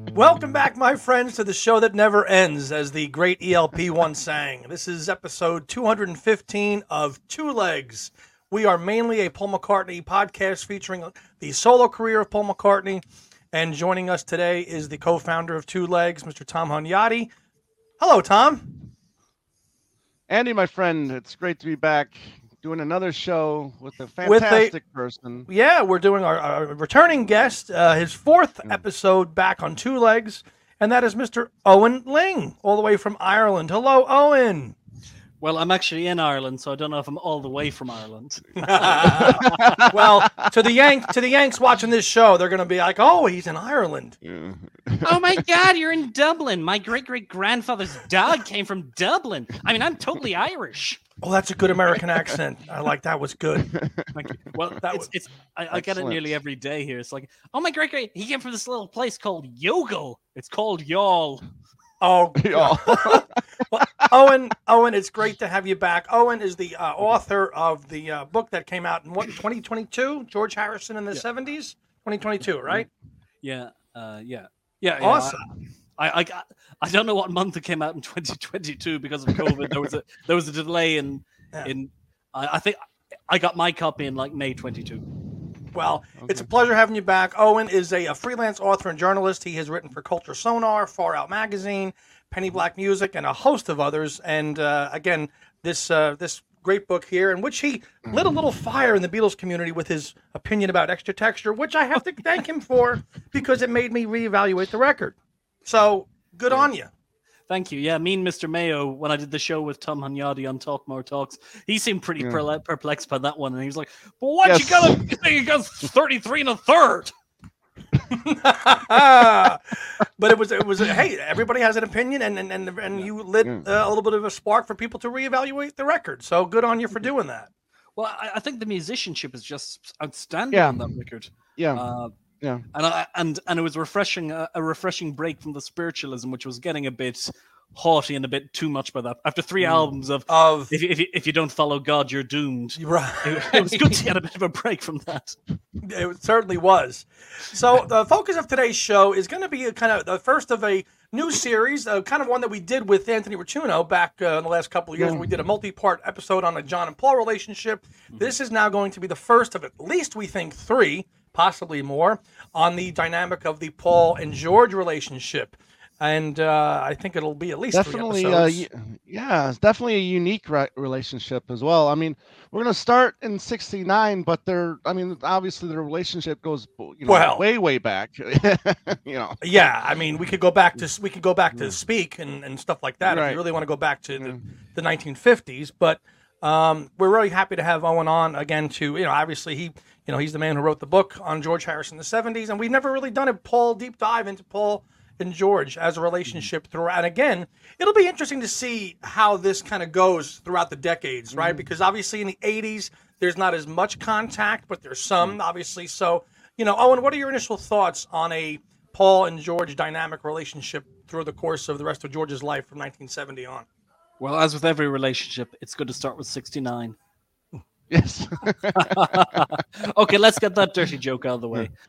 Welcome back, my friends, to the show that never ends, as the great ELP once sang. This is episode 215 of Two Legs. We are mainly a Paul McCartney podcast featuring the solo career of Paul McCartney. And joining us today is the co-founder of Two Legs, Mr. Tom Hunyadi. Hello, Tom. Andy, my friend, it's great to be back doing another show with a fantastic person. Yeah, we're doing our returning guest, his fourth episode back on Two Legs, and that is Mr. Owen Ling, all the way from Ireland. Hello, Owen. Well, I'm actually in Ireland, so I don't know if I'm all the way from Ireland. Well, to the Yanks watching this show, they're going to be like, "Oh, he's in Ireland." Yeah. Oh my God, you're in Dublin. My great-great-grandfather's dog came from Dublin. I mean, I'm totally Irish. Oh, that's a good American accent. I like that. Was good. Thank you. Well, I get it nearly every day here. It's like, oh my great, he came from this little place called Yogle. It's called Y'all. Oh, well, Owen, it's great to have you back. Owen is the author of the book that came out in 2022, George Harrison in the 70s, 2022, right? Yeah. Awesome. I don't know what month it came out in 2022 because of COVID. There was a delay in I think I got my copy in like May 22. Well, It's a pleasure having you back. Owen is a freelance author and journalist. He has written for Culture Sonar, Far Out Magazine, Penny Black Music, and a host of others. And again, this great book here, in which he lit a little fire in the Beatles community with his opinion about Extra Texture, which I have to thank him for because it made me reevaluate the record. So good on you. Thank you. Yeah, me and Mr. Mayo, when I did the show with Tom Hunyadi on Talk More Talks, he seemed pretty perplexed by that one. And he was like, but what, you got 33 and a third? But it was hey, everybody has an opinion, and you lit a little bit of a spark for people to reevaluate the record. So good on you for doing that. Well, I think the musicianship is just outstanding on that record. Yeah. And it was refreshing, a refreshing break from the spiritualism, which was getting a bit haughty and a bit too much by that. After three albums of if you don't follow God, you're doomed. Right. It was good to get a bit of a break from that. It certainly was. So the focus of today's show is going to be kind of the first of a new series, kind of one that we did with Anthony Ricciuno back in the last couple of years. Where we did a multi-part episode on the John and Paul relationship. This is now going to be the first of at least, we think, three, possibly more, on the dynamic of the Paul and George relationship. And I think it'll be at least definitely, 3 episodes. it's definitely a unique relationship as well. I mean, we're going to start in '69, but obviously the relationship goes, way back. Yeah, I mean, we could go back to Speak and stuff like that if you really want to go back to the 1950s. But we're really happy to have Owen on again. Obviously he's the man who wrote the book on George Harrison in the '70s, and we've never really done a Paul deep dive into Paul and George as a relationship throughout. And again, it'll be interesting to see how this kind of goes throughout the decades, right? Because obviously in the 80s, there's not as much contact, but there's some, obviously. So, Owen, what are your initial thoughts on a Paul and George dynamic relationship through the course of the rest of George's life from 1970 on? Well, as with every relationship, it's good to start with 69. Yes. Okay, let's get that dirty joke out of the way.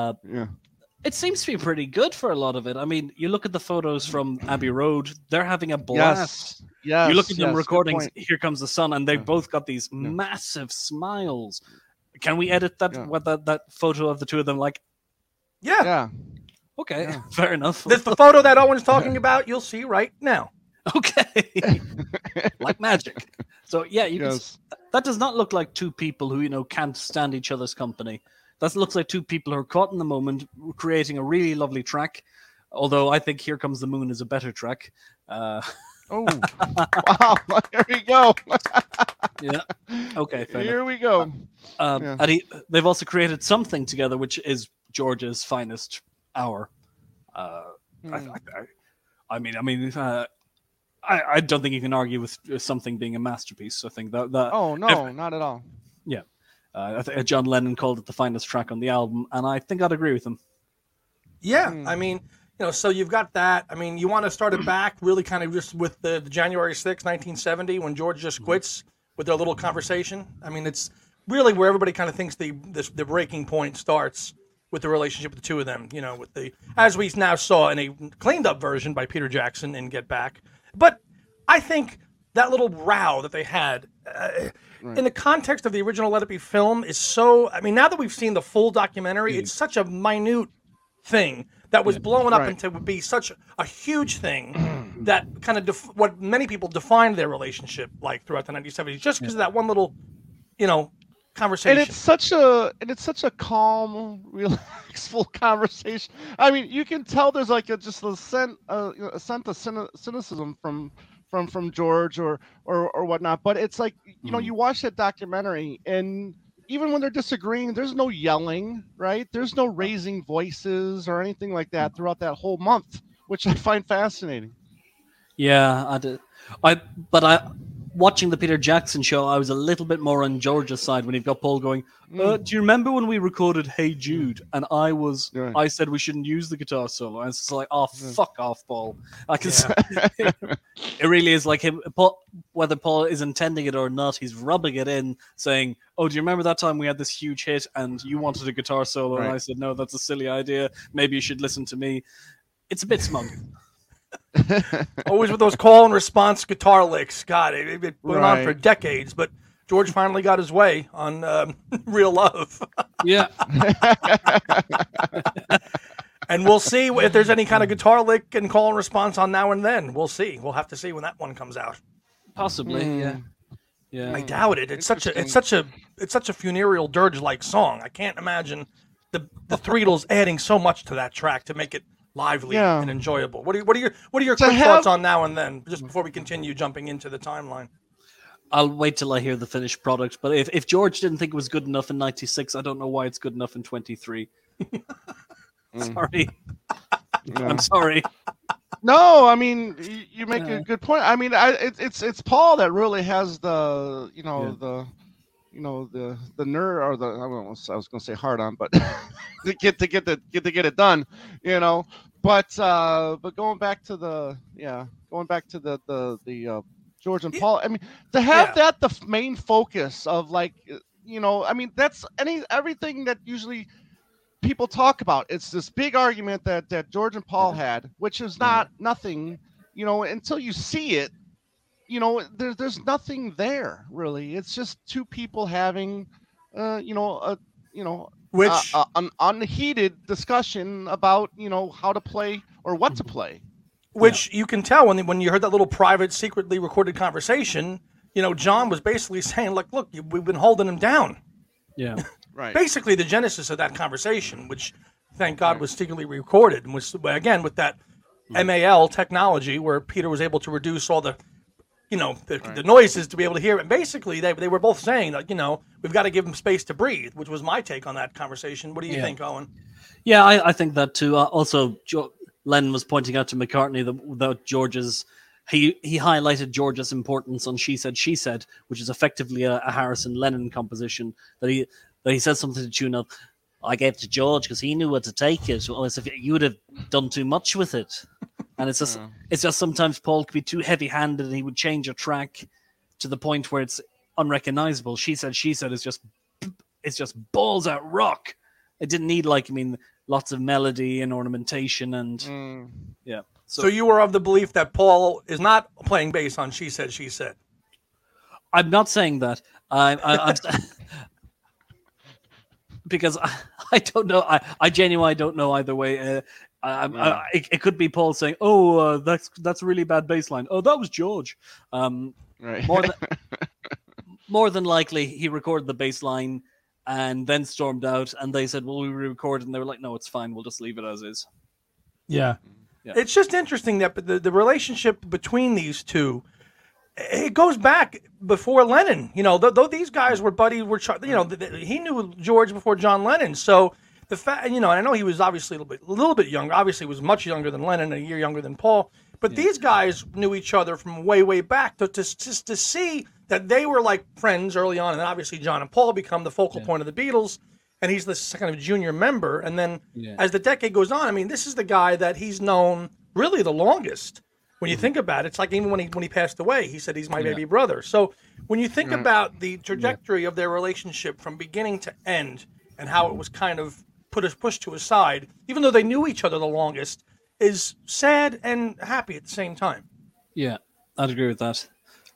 It seems to be pretty good for a lot of it. I mean, you look at the photos from Abbey Road, they're having a blast. Yes. You look at them recordings, Here Comes the Sun, and they've both got these massive smiles. Can we edit that photo of the two of them? Yeah. Okay, fair enough. This the photo that Owen's talking about, you'll see right now. Okay. Like magic. So, that does not look like two people who, can't stand each other's company. That looks like two people who are caught in the moment, creating a really lovely track. Although I think Here Comes the Moon is a better track. Wow. Here we go. Yeah. Okay. Here we go. And they've also created something together, which is George's finest hour. I don't think you can argue with something being a masterpiece. I think that. Oh no, not at all. Yeah. I think John Lennon called it the finest track on the album, and I think I'd agree with him. Yeah, I mean, so you've got that. I mean, you want to start it back really kind of just with the January 6th, 1970, when George just quits with their little conversation. I mean, it's really where everybody kind of thinks the breaking point starts. with the relationship of the two of them. You know, with the as we now saw in a cleaned up version by Peter Jackson in Get Back. But I think that little row that they had in the context of the original Let It Be film is so. I mean, now that we've seen the full documentary, it's such a minute thing that was blown up into would be such a huge thing that kind of what many people defined their relationship like throughout the 1970s, just because of that one little, conversation. And it's such a calm, relaxful conversation. I mean, you can tell there's like a scent of cynicism from George or whatnot. But it's like you watch that documentary and. Even when they're disagreeing, there's no yelling, right? There's no raising voices or anything like that throughout that whole month, which I find fascinating. Yeah, I did. Watching the Peter Jackson show, I was a little bit more on George's side when he got Paul going, do you remember when we recorded Hey Jude? And I said we shouldn't use the guitar solo. And it's like, fuck off, Paul. It really is like him, whether Paul is intending it or not, he's rubbing it in, saying, do you remember that time we had this huge hit and you wanted a guitar solo? Right. And I said, no, that's a silly idea. Maybe you should listen to me. It's a bit smug. Always with those call and response guitar licks. God, it went on for decades, but George finally got his way on Real Love. Yeah. And we'll see if there's any kind of guitar lick and call and response on Now and Then. We'll see. We'll have to see when that one comes out. Possibly, yeah. I doubt it. It's such a funereal dirge-like song. I can't imagine the Threedles adding so much to that track to make it lively and enjoyable. What are your quick thoughts on Now and Then, just before we continue jumping into the timeline? I'll wait till I hear the finished product, but if George didn't think it was good enough in 96, I don't know why it's good enough in 23. Sorry. I'm sorry. No, I mean you make a good point. I mean, it's Paul that really has the the nerve or I was going to say hard on, but to get it done, But going back to the George and Paul. I mean, to have that the main focus of I mean, that's everything that usually people talk about. It's this big argument that George and Paul had, which is nothing, until you see it. There's nothing there really. It's just two people having, an unheated discussion about, how to play or what to play. Which you can tell when you heard that little private, secretly recorded conversation. John was basically saying, look, we've been holding him down. Yeah, right. Basically, the genesis of that conversation, which thank God was secretly recorded, and was again with that MAL technology where Peter was able to reduce all the noises to be able to hear it. And basically, they were both saying that, we've got to give him space to breathe, which was my take on that conversation. What do you think, Owen? Yeah, I think that too. Also, Lennon was pointing out to McCartney that George's, he highlighted George's importance on She Said, She Said, which is effectively a Harrison-Lennon composition, that he said something to the tune of, I gave it to George because he knew where to take it. Well, as if you would have done too much with it. And it's just sometimes Paul could be too heavy-handed and he would change a track to the point where it's unrecognizable. She Said is just balls out rock. It didn't need lots of melody and ornamentation and yeah. So you were of the belief that Paul is not playing bass on She Said, She Said. I'm not saying that. I'm because I don't know. I genuinely don't know either way. It could be Paul saying, that's a really bad bass line. Oh, that was George. Right. More than likely, he recorded the bass line and then stormed out, and they said, well, we re-recorded, and they were like, no, it's fine, we'll just leave it as is. Yeah. It's just interesting that the relationship between these two, it goes back before Lennon. Though these guys were buddies, he knew George before John Lennon. So the fact, I know he was obviously a little bit younger. Obviously, he was much younger than Lennon, a year younger than Paul. But these guys knew each other from way, way back. To see that they were like friends early on, and then obviously John and Paul become the focal point of the Beatles, and he's this kind of junior member. And then as the decade goes on, I mean, this is the guy that he's known really the longest. When you think about it, it's like even when he passed away, he said he's my baby brother. So when you think about the trajectory of their relationship from beginning to end and how it was kind of pushed to a side, even though they knew each other the longest, is sad and happy at the same time. Yeah, I'd agree with that.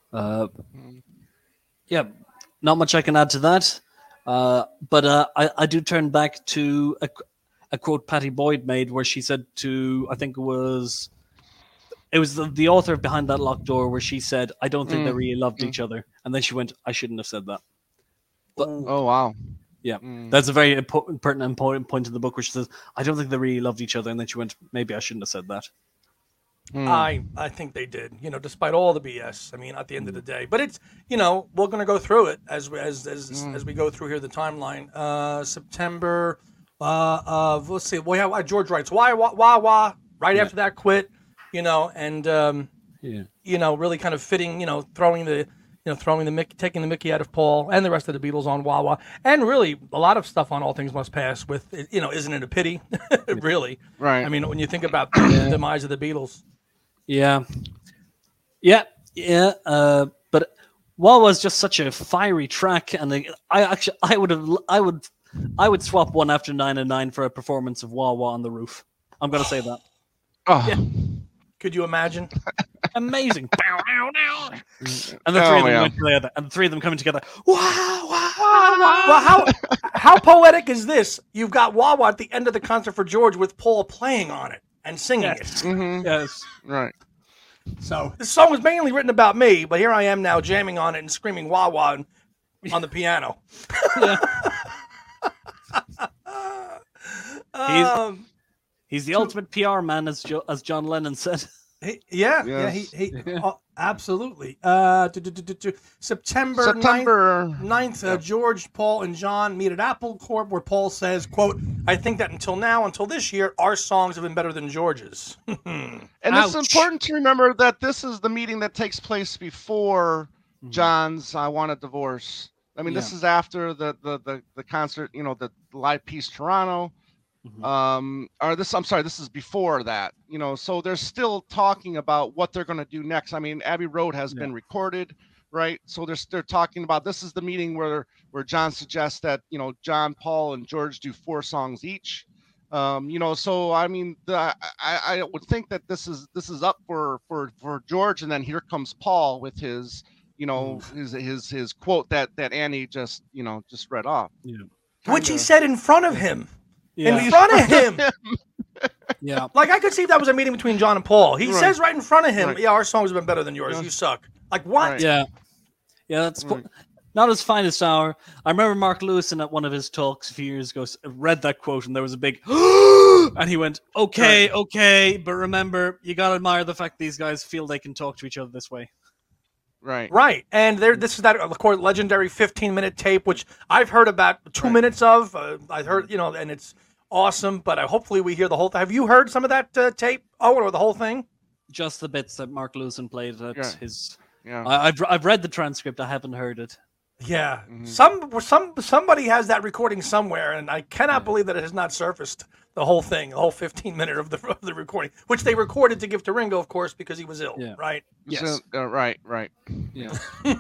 Yeah, not much I can add to that. But I do turn back to a quote Patty Boyd made where she said to, I think it was the author behind that locked door, where she said, I don't think they really loved each other. And then she went, I shouldn't have said that. But, oh, wow. Yeah, that's a very pertinent point in the book where she says, I don't think they really loved each other. And then she went, maybe I shouldn't have said that. I think they did, despite all the BS. I mean, at the end of the day, but it's, we're going to go through it as we go through here, the timeline. September, let's see, George writes, why, right after that quit, and, really kind of fitting, taking the Mickey out of Paul and the rest of the Beatles on Wah Wah, and really a lot of stuff on All Things Must Pass with, isn't it a pity? Really. Right. I mean, when you think about the demise of the Beatles. Yeah. But Wah was just such a fiery track, and I would swap One After 9 and 9 for a performance of Wah Wah on the Roof. I'm going to say that. Oh. Yeah. Could you imagine? Amazing. And the three of them went together, and the three of them coming together. Wah, wah, wah, wah. Well, how poetic is this? You've got Wah Wah at the end of the concert for George with Paul playing on it and singing it. Mm-hmm. Yes. Right. So this song was mainly written about me, but here I am now jamming on it and screaming Wah Wah on the piano. He's the ultimate PR man, as John Lennon said. Absolutely. September 9th, George, Paul, and John meet at Apple Corp, where Paul says, quote, I think that until this year, our songs have been better than George's. And it's important to remember that this is the meeting that takes place before John's I Want a Divorce. I mean, this is after the concert, the Live Peace Toronto. This is before that, so they're still talking about what they're going to do next. I mean, Abbey Road has been recorded, right? So they're talking about, this is the meeting where John suggests that, John, Paul, and George do 4 songs each. So I mean, I would think that this is up for George, and then here comes Paul with his, his quote that Annie just read off. Yeah. Which he said in front of him. Yeah. In front of him. Yeah. Like, I could see if that was a meeting between John and Paul. He says right in front of him, yeah, our songs have been better than yours. You suck. Like, what? Right. Yeah. Yeah, that's not his finest hour. I remember Mark Lewison at one of his talks a few years ago read that quote, and there was a big and he went, okay, but remember, you got to admire the fact these guys feel they can talk to each other this way. Right. And this is that, of course, legendary 15-minute tape, which I've heard about 2 minutes of. I heard, and it's awesome, but hopefully we hear the whole thing. Have you heard some of that tape, Owen, or the whole thing? Just the bits that Mark Lewison played at his... Yeah. I've read the transcript. I haven't heard it. Yeah. Somebody has that recording somewhere, and I cannot believe that it has not surfaced. The whole thing, the whole 15-minute of the recording, which they recorded to give to Ringo, of course, because he was ill, right? Yes. Right. Yeah.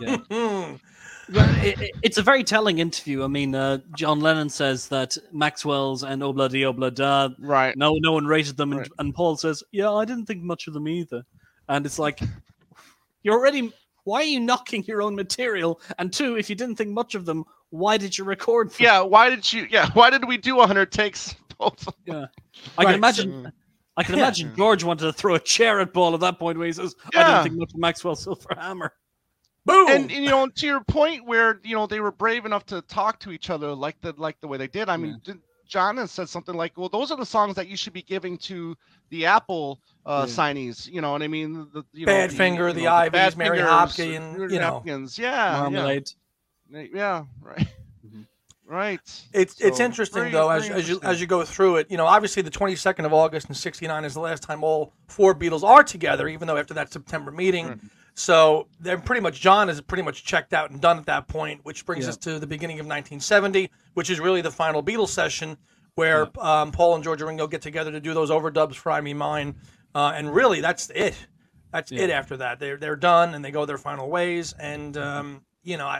It's a very telling interview. I mean, John Lennon says that Maxwell's and Obla Di Obla Da, right? No one rated them, and Paul says, "Yeah, I didn't think much of them either." And it's like, why are you knocking your own material? And 2, if you didn't think much of them, why did you record them? Yeah, why did we do 100 takes? Yeah, I can imagine George wanted to throw a chair at Paul at that point where he says, "I don't think much of Maxwell's Silver Hammer." Boom. And to your point, where they were brave enough to talk to each other like the way they did. I mean, John has said something like, "Well, those are the songs that you should be giving to the Apple signees." You know what I mean? Badfinger, the Ivies, Mary Hopkins, Hopkins, Marmalade. Yeah, right. Right. It's interesting though as you go through it. Obviously the 22nd of August in '69 is the last time all 4 Beatles are together. Even though after that September meeting, so they're John is pretty much checked out and done at that point. Which brings us to the beginning of 1970, which is really the final Beatles session where Paul and George and Ringo get together to do those overdubs for "I Me Mine," and really that's it. That's it. After that, they're done and they go their final ways. And I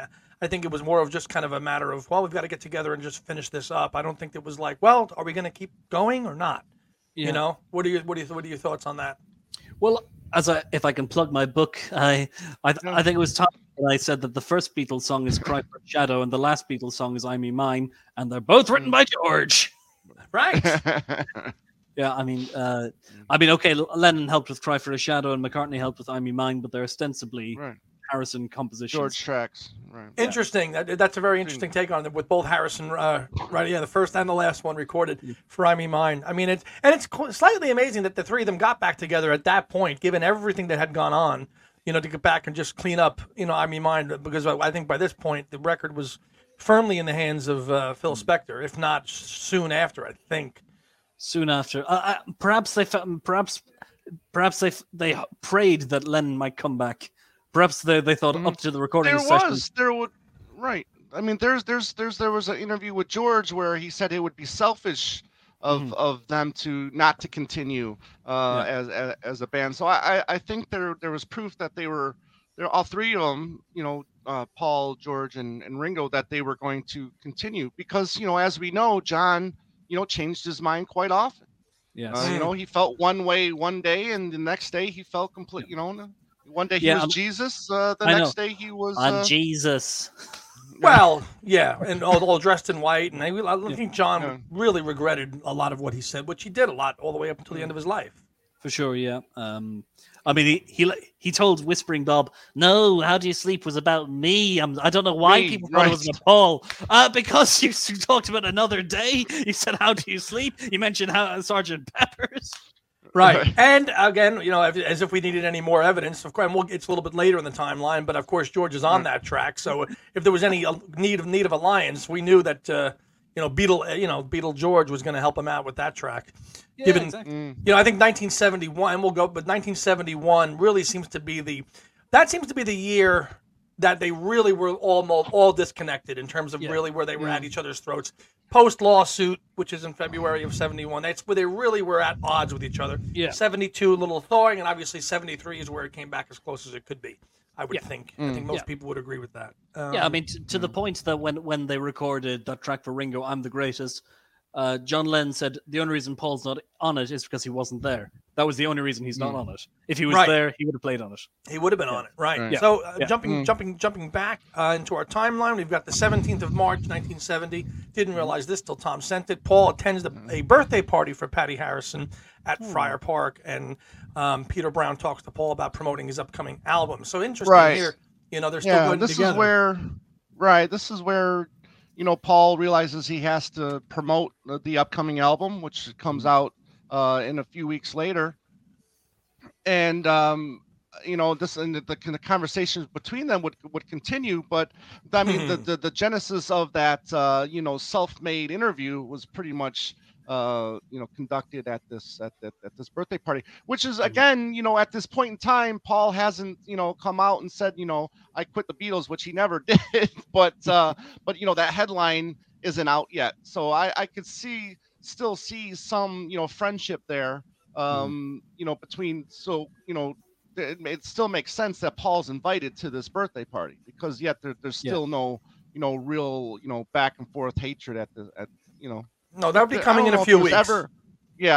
I think it was more of just kind of a matter of, well, we've got to get together and just finish this up. I don't think it was like, well, are we going to keep going or not? Yeah. You know, what are your thoughts on that? Well, if I can plug my book, I think it was Tom when I said that the first Beatles song is "Cry for a Shadow" and the last Beatles song is "I Me Mine," and they're both written by George. Right. Yeah, I mean, okay, Lennon helped with "Cry for a Shadow" and McCartney helped with "I Me Mine," but they're ostensibly Harrison compositions. George tracks. Right. Interesting. That's a very interesting take on it with both Harrison, the first and the last one recorded for "I Me Mine." I mean, it's slightly amazing that the three of them got back together at that point, given everything that had gone on. To get back and just clean up, "I Me Mine," because I think by this point the record was firmly in the hands of Phil Spector, if not soon after. I think soon after. Perhaps they prayed that Lennon might come back. Perhaps they thought up to the recording session. Right. I mean, there was an interview with George where he said it would be selfish of them not to continue as a band. So I think there was proof that they're all three of them, Paul, George, and Ringo, that they were going to continue because as we know, John changed his mind quite often. Yes. He felt one way one day, and the next day he felt complete. One day he was Jesus. The next day he was. I'm Jesus. Well, yeah, and all dressed in white, and I think John really regretted a lot of what he said, which he did a lot all the way up until the end of his life. For sure, yeah. I mean, he told Whispering Bob, "No, How Do You Sleep was about me. I don't know why people thought it was about Paul. Because you talked about another day. You said, How Do You Sleep? You mentioned Sgt. Pepper's." Right. And again, as if we needed any more evidence, of course, it's a little bit later in the timeline, but of course, George is on that track. So if there was any need of alliance, we knew that, Beatle George was going to help him out with that track. Yeah, exactly. I think 1971, but 1971 really seems to be the year that they really were all disconnected in terms of really where they were at each other's throats. Post-lawsuit, which is in February of 71, that's where they really were at odds with each other. Yeah. 72, a little thawing, and obviously 73 is where it came back as close as it could be, I would think. I think most people would agree with that. I mean, to the point that when they recorded that track for Ringo, I'm the Greatest, John Lennon said the only reason Paul's not on it is because he wasn't there. That was the only reason he's not on it. If he was there, he would have played on it. He would have been on it, right? Yeah. So jumping back into our timeline, we've got the 17th of March, 1970. Didn't realize this till Tom sent it. Paul attends a birthday party for Patty Harrison at Friar Park, and Peter Brown talks to Paul about promoting his upcoming album. So interesting here. They're still going together. This is where Paul realizes he has to promote the upcoming album, which comes out in a few weeks later, and this and the conversations between them would continue. But I mean, the genesis of that self-made interview was pretty much conducted at this birthday party, which is again at this point in time, Paul hasn't come out and said I quit the Beatles, which he never did, but that headline isn't out yet, so I could still see some friendship there between, so it still makes sense that Paul's invited to this birthday party, because yet there's still no real back and forth hatred at no, that would be coming in a few weeks. Yeah.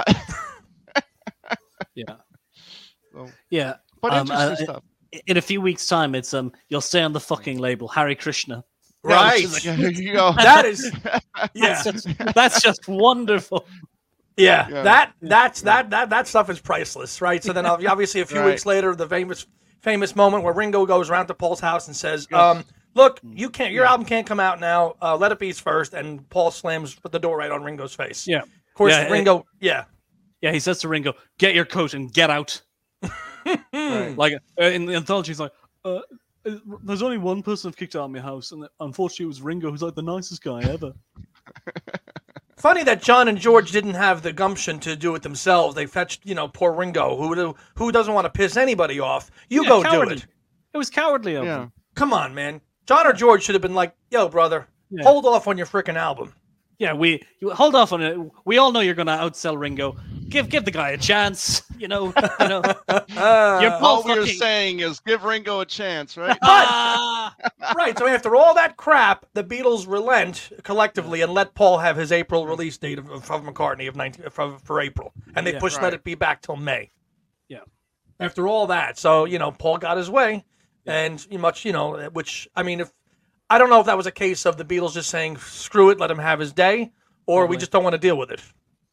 Yeah. So, yeah. But interesting stuff. In a few weeks' time, it's you'll stay on the fucking label, Hare Krishna. Right. There you go. That is that's just wonderful. Yeah. That stuff is priceless, right? So then obviously a few weeks later, the famous moment where Ringo goes around to Paul's house and says, look, you can't. Your album can't come out now. Let It Be's first, and Paul slams the door right on Ringo's face. Yeah, of course, Ringo. He says to Ringo, "Get your coat and get out." Like in the anthology, he's like, "There's only one person I've kicked out of my house, and unfortunately, it was Ringo, who's like the nicest guy ever." Funny that John and George didn't have the gumption to do it themselves. They fetched, poor Ringo, who doesn't want to piss anybody off. You go cowardly. do it. It was cowardly of them. Come on, man. John or George should have been like, yo, brother, hold off on your freaking album. Yeah, we hold off on it. We all know you're going to outsell Ringo. give the guy a chance. You know. All we're saying is give Ringo a chance, right? Right. So after all that crap, the Beatles relent collectively and let Paul have his April release date of McCartney for April, and they pushed Let It Be back till May. Yeah. After all that, so Paul got his way, and which I mean, I don't know if that was a case of the Beatles just saying screw it, let him have his day, or we just don't want to deal with it.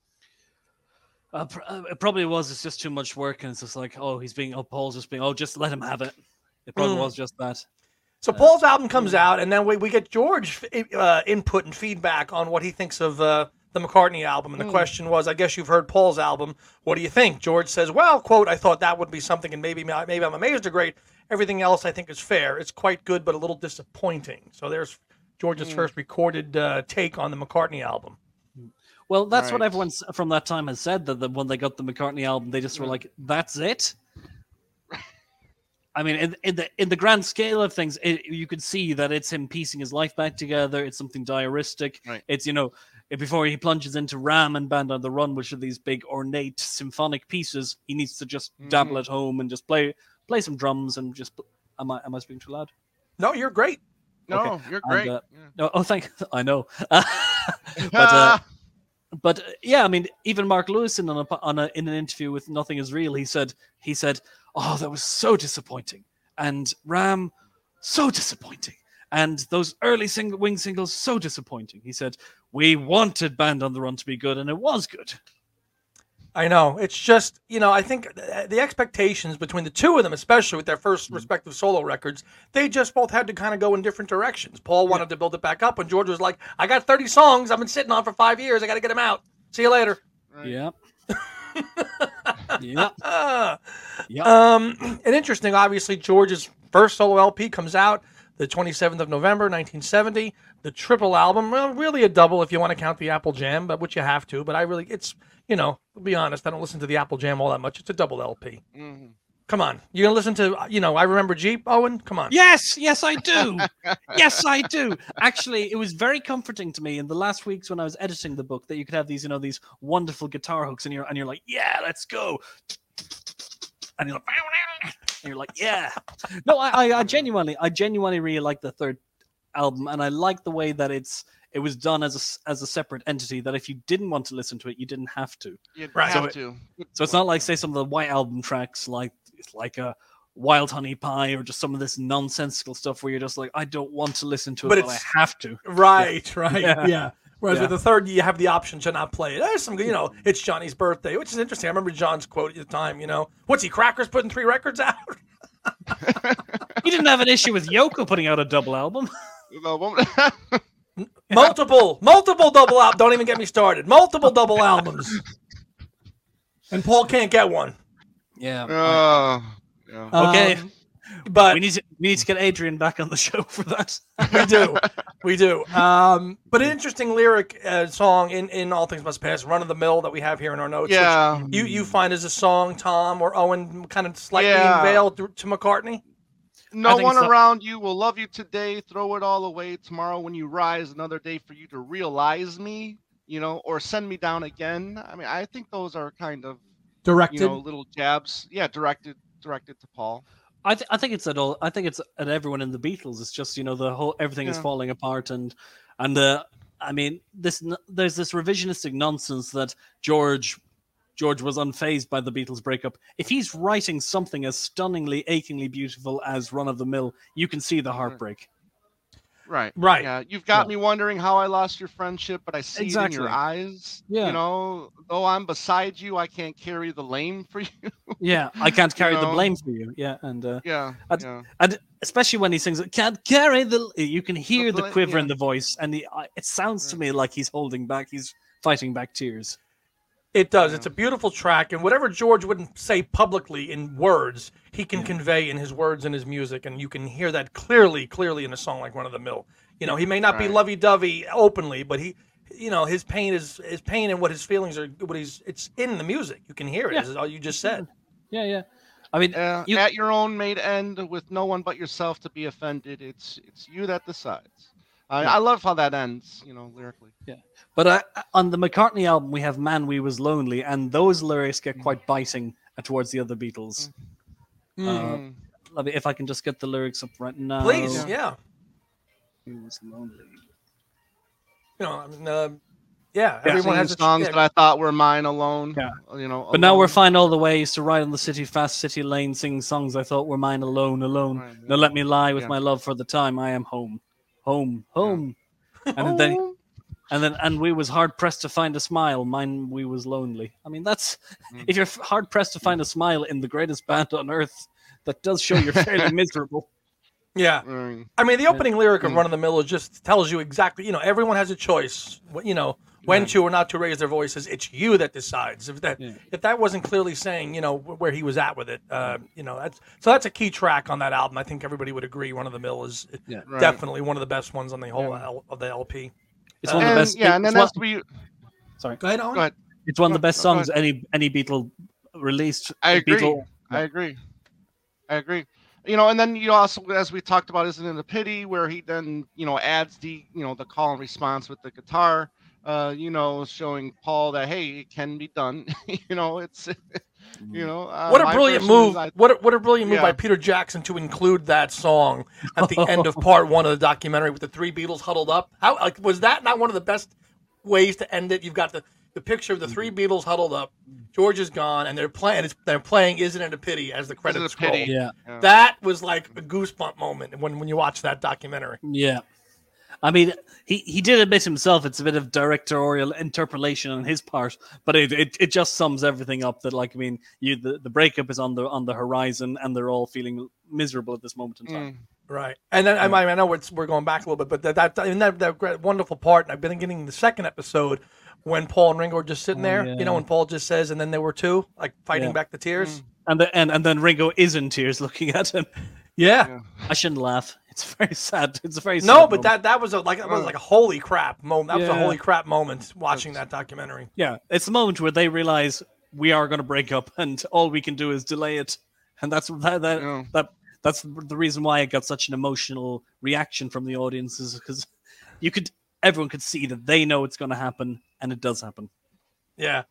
It probably was. It's just too much work, and it's just like, Paul's just being, just let him have it. It probably was just that. So Paul's album comes out, and then we get George input and feedback on what he thinks of the McCartney album. And the question was, I guess you've heard Paul's album. What do you think? George says, well, quote, I thought that would be something, and maybe I'm amazed or great. Everything else I think is fair. It's quite good, but a little disappointing. So there's George's first recorded take on the McCartney album. Well, that's what everyone from that time has said, that when they got the McCartney album, they just were like, that's it? I mean, in the grand scale of things, you could see that it's him piecing his life back together. It's something diaristic. Right. It's, before he plunges into Ram and Band on the Run, which are these big ornate symphonic pieces, he needs to just dabble at home and just play some drums and just... Am I speaking too loud? No, you're great. No, you're great. Thank you. I know. But yeah, I mean, even Mark Lewis in an interview with Nothing Is Real, he said, "Oh, that was so disappointing, and Ram, so disappointing, and those early Wing singles, so disappointing." He said, "We wanted Band on the Run to be good, and it was good." I know. It's just, I think the expectations between the two of them, especially with their first respective solo records, they just both had to kind of go in different directions. Paul wanted to build it back up, and George was like, I got 30 songs I've been sitting on for 5 years. I got to get them out. See you later. Right. Yeah. And interesting, obviously, George's first solo LP comes out the 27th of November, 1970. The triple album, well, really a double if you want to count the Apple Jam, but which you have to. But it's, to be honest, I don't listen to the Apple Jam all that much. It's a double LP. Mm-hmm. Come on. You're going to listen to, I Remember Jeep, Owen? Come on. Yes, I do. Yes, I do. Actually, it was very comforting to me in the last weeks when I was editing the book that you could have these, these wonderful guitar hooks and you're like, yeah, let's go. And you're like, yeah. No, I genuinely really like the third album, and I like the way that it was done as a separate entity, that if you didn't want to listen to it, you didn't have to. You have to. So it's not like, say, some of the White Album tracks, like a Wild Honey Pie, or just some of this nonsensical stuff where you're just like, I don't want to listen to it, but I have to. Right. Yeah. Whereas with the third, you have the option to not play it. There's some, it's Johnny's birthday, which is interesting. I remember John's quote at the time, what's he, crackers putting 3 records out? He didn't have an issue with Yoko putting out a double album. Multiple double albums. Don't even get me started. Multiple double albums. And Paul can't get one. Yeah. Okay. But we need to get Adrian back on the show for that. We do. But an interesting lyric song in All Things Must Pass, Run of the Mill, that we have here in our notes. Yeah. Which you find as a song, Tom or Owen, kind of slightly unveiled to McCartney. No one around you will love you today. Throw it all away tomorrow when you rise. Another day for you to realize me, or send me down again. I mean, I think those are kind of directed, little jabs. Yeah, directed to Paul. I think it's at all. I think it's at everyone in the Beatles. It's just the whole everything is falling apart, and I mean there's this revisionistic nonsense that George was unfazed by the Beatles breakup. If he's writing something as stunningly, achingly beautiful as Run of the Mill, you can see the heartbreak. Right. Yeah, you've got me wondering how I lost your friendship, but I see it in your eyes. Yeah. Though I'm beside you, I can't carry the blame for you. Yeah, I can't carry the blame for you. Yeah, and and especially when he sings, "Can't carry the," you can hear the quiver in the voice, and it sounds to me like he's holding back, he's fighting back tears. It does. It's a beautiful track, and whatever George wouldn't say publicly in words, he can convey in his words and his music, and you can hear that clearly in a song like Run of the Mill. He may not be lovey-dovey openly, but his pain is his pain, and what his feelings are. It's in the music. You can hear it. As all you just said. Yeah. I mean, at your own made end, with no one but yourself to be offended. It's you that decides. I love how that ends, lyrically. Yeah, but on the McCartney album, we have "Man, We Was Lonely," and those lyrics get quite biting towards the other Beatles. If I can just get the lyrics up right now, please. Yeah. He was lonely. Everyone has songs that I thought were mine alone. Yeah, but alone. Now we're fine all the way. Used to ride on the city fast city lane, sing songs I thought were mine alone. Right, now let me lie with my love for the time I am home. Yeah. And we was hard pressed to find a smile. Mine, we was lonely. I mean, that's if you're hard pressed to find a smile in the greatest band on earth, that does show you're fairly miserable. Yeah. I mean, the opening lyric of Run of the Mill just tells you exactly, everyone has a choice, when to or not to raise their voices. It's you that decides. If that wasn't clearly saying, where he was at with it, that's a key track on that album. I think everybody would agree Run of the Mill is definitely one of the best ones on the whole of the LP. It's one of the best. Yeah, and then that's we. Sorry. Go ahead, Owen. Go ahead. It's one of the best songs any Beatle released. I agree. I agree. And then you also, as we talked about, Isn't It a Pity, where he then, adds the call and response with the guitar, showing Paul that, hey, it can be done. It's, what a brilliant move! What a brilliant move by Peter Jackson to include that song at the end of part 1 of the documentary with the 3 Beatles huddled up. How was that not one of the best ways to end it? You've got the picture of the 3 Beatles huddled up. George is gone, and they're playing "Isn't It a Pity" as the credits scroll. Yeah, that was like a goosebump moment when you watch that documentary. Yeah, I mean, he did admit himself it's a bit of directorial interpolation on his part, but it just sums everything up. That the breakup is on the horizon, and they're all feeling miserable at this moment in time. Right, and then I know we're going back a little bit, but that great, wonderful part. And I've been getting the second episode. When Paul and Ringo are just sitting there, when Paul just says, and then there were 2, like fighting back the tears. And then Ringo is in tears looking at him. Yeah. I shouldn't laugh. It's very sad. It's a very sad but moment. that was like a holy crap moment. That was a holy crap moment watching that documentary. Yeah. It's the moment where they realize we are going to break up and all we can do is delay it. And that's that's the reason why it got such an emotional reaction from the audience, is because everyone could see that they know it's going to happen, and it does happen. Yeah.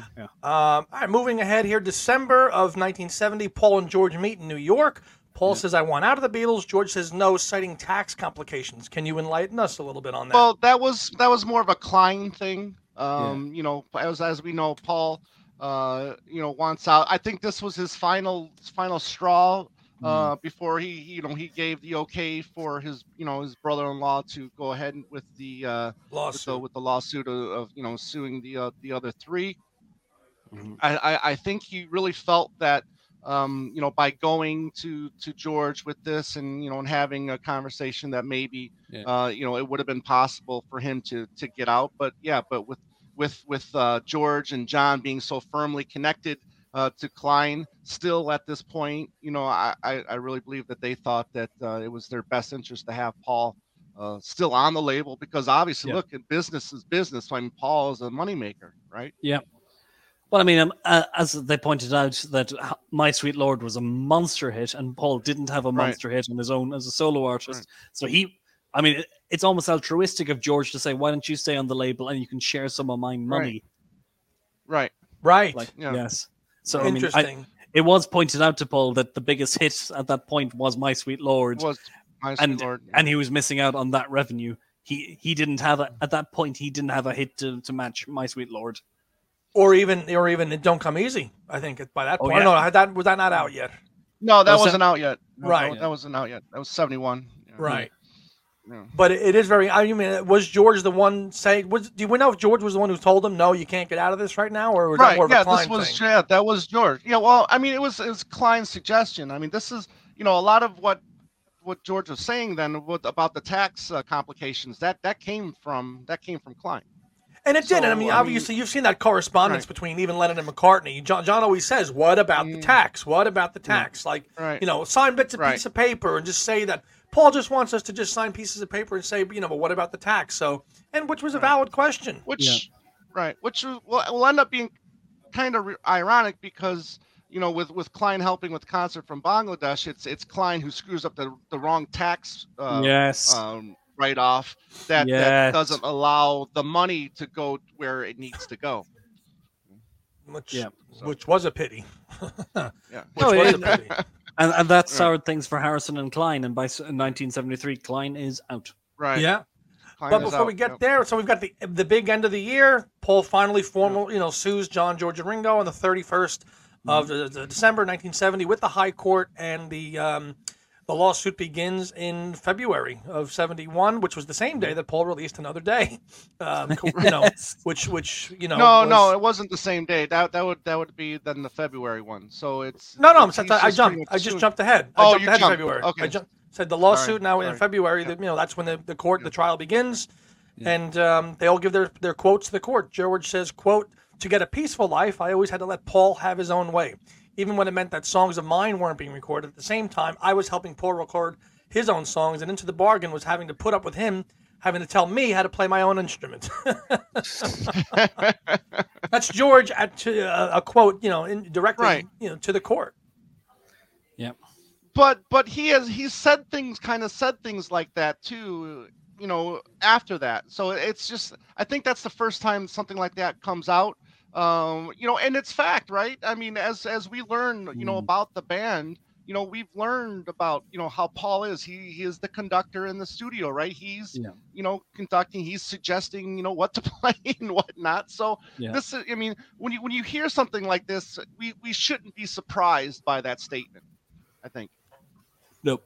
All right, moving ahead here. December of 1970, Paul and George meet in New York. Paul says, I want out of the Beatles. George says no, citing tax complications. Can you enlighten us a little bit on that? Well, that was more of a Klein thing. As we know, Paul, wants out. I think this was his final straw. Before he gave the okay for his brother-in-law to go ahead with the lawsuit with the lawsuit of suing the other 3. I think he really felt that by going to George with this and having a conversation that maybe it would have been possible for him to get out, but with George and John being so firmly connected to Klein still at this point, I really believe that they thought that it was their best interest to have Paul still on the label, because obviously, look, business is business. I mean, Paul is a moneymaker, right? Yeah. Well, I mean, as they pointed out, that My Sweet Lord was a monster hit, and Paul didn't have a monster hit on his own as a solo artist. So it's almost altruistic of George to say, why don't you stay on the label and you can share some of my money? Right. Yes. So interesting. It was pointed out to Paul that the biggest hit at that point was My Sweet Lord. And he was missing out on that revenue. He didn't have at that point. He didn't have a hit to match My Sweet Lord, or even Don't Come Easy. I think by that point, was that not out yet? No, that wasn't out yet. Right, that wasn't out yet. That was 71. Right. Yeah. But it is very. I mean, was George the one saying? Do we know if George was the one who told him, "No, you can't get out of this right now," or was that more of a Klein thing? That was George. Yeah, well, I mean, it was Klein's suggestion. I mean, this is a lot of what George was saying then about the tax complications that came from Klein. And it did. And I mean, obviously, you've seen that correspondence between even Lennon and McCartney. John always says, "What about the tax? What about the tax?" Like, sign bits of piece of paper and just say that. Paul just wants us to just sign pieces of paper and say, but what about the tax? So, and which was a valid question. Which will end up being kind of ironic because, with Klein helping with Concert from Bangladesh, it's Klein who screws up the wrong tax write-off that doesn't allow the money to go where it needs to go. Which was a pity. Was a pity. And that soured things for Harrison and Klein, and by 1973, Klein is out. Right. Yeah. But before we get there, so we've got the big end of the year. Paul finally sues John, George, and Ringo on the 31st of December 1970 with the High Court, and the lawsuit begins in February of 71, which was the same day that Paul released Another Day. Which No, it wasn't the same day. That would be then the February one. So it's I jumped. I just jumped ahead. I jumped ahead to February. Okay. Said the lawsuit in February. That's when the trial begins, and they all give their quotes to the court. George says, "Quote: To get a peaceful life, I always had to let Paul have his own way, even when it meant that songs of mine weren't being recorded. At the same time, I was helping Paul record his own songs, and into the bargain was having to put up with him having to tell me how to play my own instrument." That's George at a quote, directly, to the court. Yeah. But he's said things like that too, after that. So it's just, I think that's the first time something like that comes out, and it's fact, right? I mean, as we learn, about the band, we've learned about, how Paul is. He is the conductor in the studio, right? He's, conducting, he's suggesting, what to play and what not. So this is, I mean, when you hear something like this, we shouldn't be surprised by that statement, I think. Nope.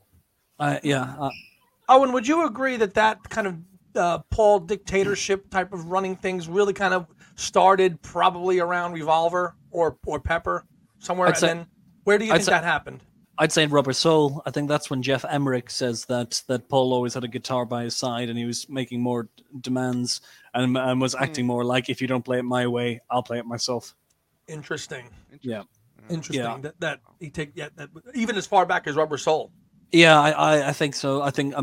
Owen, would you agree that kind of Paul dictatorship type of running things really kind of started probably around Revolver or Pepper somewhere? Where do you think that happened? I'd say in Rubber Soul. I think that's when Jeff Emmerich says that Paul always had a guitar by his side and he was making more demands and was acting more like, if you don't play it my way, I'll play it myself. Interesting. Yeah. Interesting that he that even as far back as Rubber Soul. Yeah, I think so.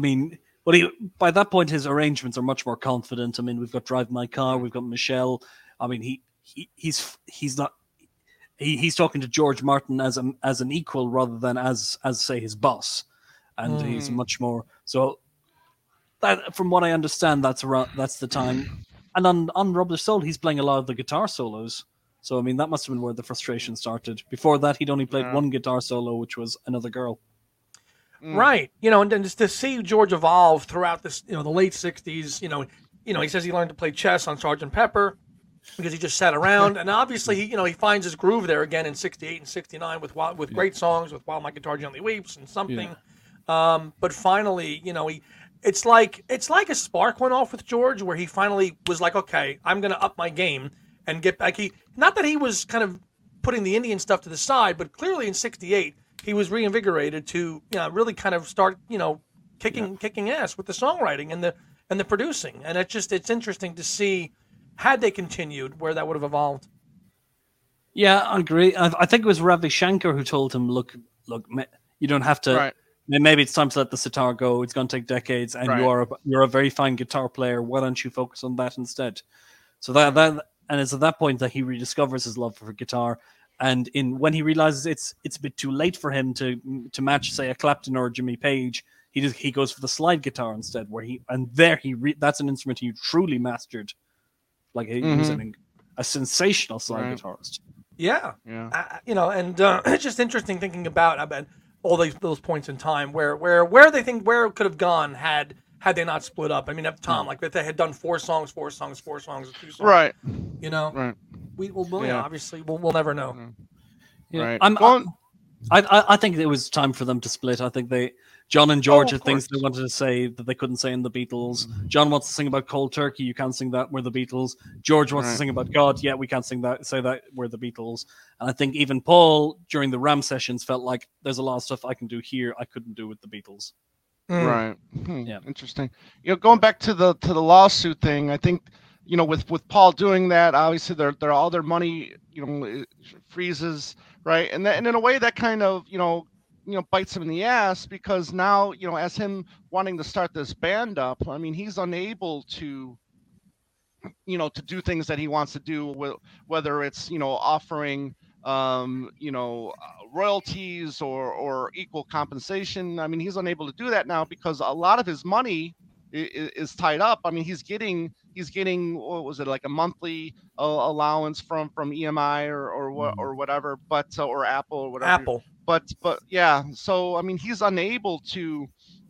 By that point his arrangements are much more confident. I mean, we've got Drive My Car, we've got Michelle. I mean, he's talking to George Martin as an equal rather than as say his boss, and he's much more so. That, from what I understand, that's the time. And on Rubber Soul, he's playing a lot of the guitar solos. So I mean, that must have been where the frustration started. Before that, he'd only played one guitar solo, which was Another Girl. Right. And then just to see George evolve throughout this, the late 60s, he says he learned to play chess on Sgt. Pepper because he just sat around. And obviously, he finds his groove there again in 68 and 69 with great songs, with While My Guitar Gently Weeps and Something. Yeah. But finally, it's like a spark went off with George where he finally was like, okay, I'm going to up my game and get back. Not that he was kind of putting the Indian stuff to the side, but clearly in 68, he was reinvigorated to really kind of start kicking ass with the songwriting and the producing, and it's interesting to see had they continued where that would have evolved. Yeah, I agree. I think it was Ravi Shankar who told him, look, you don't have to. Right. Maybe it's time to let the sitar go. It's going to take decades, and you're a very fine guitar player. Why don't you focus on that instead? So that and it's at that point that he rediscovers his love for guitar. And when he realizes it's a bit too late for him to match, say, a Clapton or a Jimmy Page, he goes for the slide guitar instead, that's an instrument he truly mastered. Like he was a sensational slide guitarist. Yeah. It's just interesting thinking about all those points in time where it could have gone had they not split up. I mean, Tom, like if they had done four songs, 2 songs, right? Right. Obviously we'll never know. Yeah. Right. I think it was time for them to split. I think John and George had things they wanted to say that they couldn't say in the Beatles. John wants to sing about cold turkey. You can't sing that. We're the Beatles. George wants to sing about God. Yeah, we can't say that. We're the Beatles. And I think even Paul during the Ram sessions felt like there's a lot of stuff I can do here I couldn't do with the Beatles. Right. Yeah. Interesting. Going back to the lawsuit thing, I think with Paul doing that, obviously all their money freezes, right? And in a way that kind of bites him in the ass, because now as him wanting to start this band up, I mean he's unable to to do things that he wants to do, whether it's offering royalties or equal compensation. I mean he's unable to do that now because a lot of his money is tied up. I mean, he's getting what was it, like a monthly allowance from EMI or whatever, but or Apple or whatever. Apple. But yeah, so I mean, he's unable to,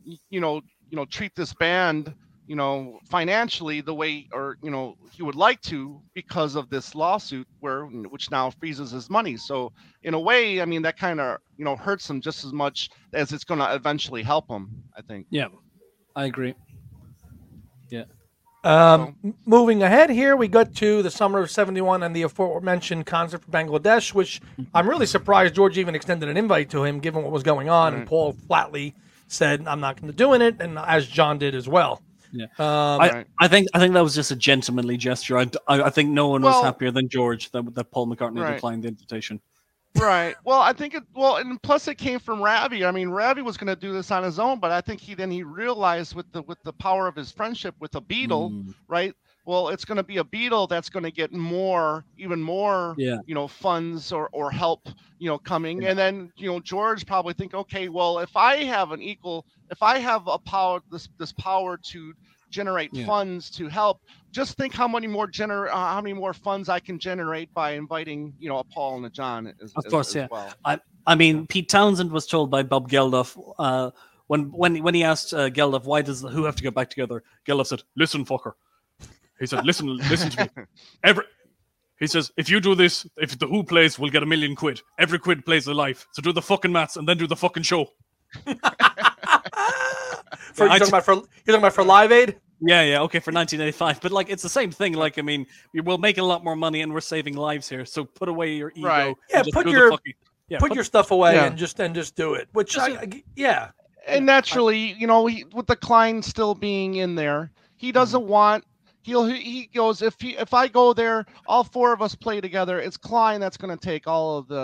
treat this band, financially the way, or he would like to, because of this lawsuit which now freezes his money. So in a way, I mean, that kind of hurts him just as much as it's going to eventually help him, I think. Yeah, I agree. Yeah. Moving ahead here, we got to the summer of '71 and the aforementioned concert for Bangladesh, which I'm really surprised George even extended an invite to him, given what was going on. Right. And Paul flatly said, "I'm not going to doing it," and as John did as well. Yeah, I think that was just a gentlemanly gesture. I think no one was happier than George that Paul McCartney declined the invitation. Right. Well, I think and plus it came from Ravi. I mean, Ravi was going to do this on his own, but I think he realized with the power of his friendship with a Beatle, right? Well, it's going to be a Beatle that's going to get even more, funds or help, coming. And then, George probably think, okay, well, if I have a power, this power to generate funds to help, just think how many more funds I can generate by inviting a Paul and a John as well. I mean, Pete Townsend was told by Bob Geldof when he asked Geldof, why does the Who have to get back together, Geldof said, "Listen, fucker." He said, listen to me. He says, if you do this, if the Who plays, we'll get $1 million. Every quid plays a life. So do the fucking maths and then do the fucking show. You're talking about for Live Aid? Yeah, okay, for 1985. But it's the same thing. I mean, we'll make a lot more money and we're saving lives here. So put away your ego. Right. Yeah, put your stuff away and just do it. Which And naturally, with the Klein still being in there, he doesn't want. He goes, if I go there, all four of us play together. It's Klein that's going to take all of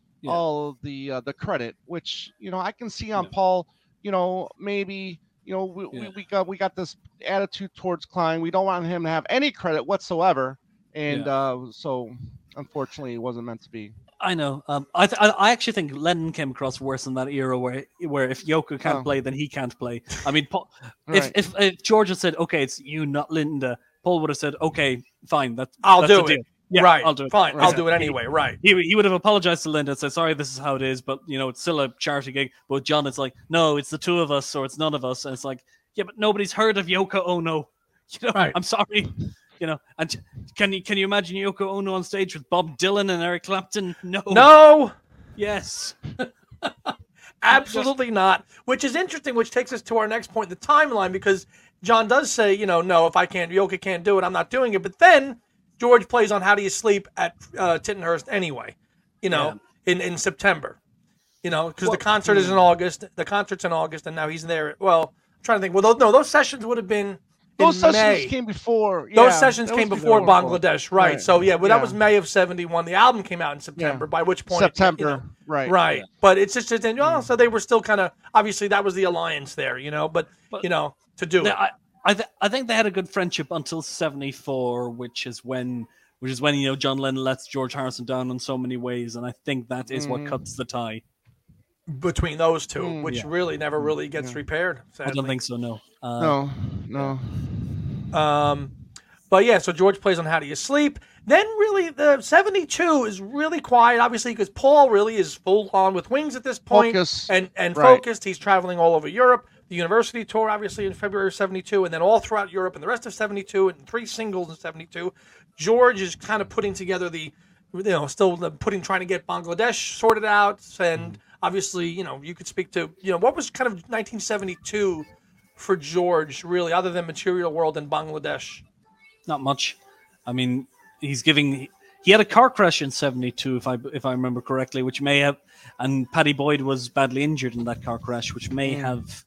the credit, which I can see on Paul. Maybe we got this attitude towards Klein. We don't want him to have any credit whatsoever, and so unfortunately, it wasn't meant to be. I know. I actually think Lennon came across worse in that era, where if Yoko can't play, then he can't play. I mean, Paul, if George had said, "Okay, it's you, not Linda," Paul would have said, "Okay, fine, I'll do it." Yeah, right. I'll do it. Fine, I'll do it anyway. Right. He would have apologized to Linda and said, "Sorry, this is how it is, but it's still a charity gig." But John, it's like, "No, it's the two of us, or it's none of us." And it's like, "Yeah, but nobody's heard of Yoko Ono." Right. I'm sorry. And can you imagine Yoko Ono on stage with Bob Dylan and Eric Clapton? No. Yes. Absolutely not. Which is interesting, which takes us to our next point in the timeline, because John does say, no, if Yoko can't do it, I'm not doing it. But then George plays on How Do You Sleep at Tittenhurst anyway, in September, because the concert is in August. The concert's in August, and now he's there. Well, I'm trying to think. Well, those sessions would have been Those sessions May. Came before. Those sessions came before Bangladesh, right? So that was May of '71. The album came out in September. By which point September, right? Right. But it's just so they were still kind of, obviously that was the alliance there, but to do it. I think they had a good friendship until '74, which is when John Lennon lets George Harrison down in so many ways, and I think that is what cuts the tie between those two, which really never really gets repaired. Sadly. I don't think so. No. No. But yeah, so George plays on How Do You Sleep. Then really the 72 is really quiet, obviously, because Paul really is full on with Wings at this point. And focused. He's traveling all over Europe. The university tour, obviously, in February of 72, and then all throughout Europe and the rest of 72, and 3 singles in 72. George is kind of putting together trying to get Bangladesh sorted out. And obviously, you could speak to, what was kind of 1972 for George, really, other than Material World and Bangladesh? Not much. I mean, he had a car crash in 72, if I remember correctly, which may have, and Paddy Boyd was badly injured in that car crash, which may have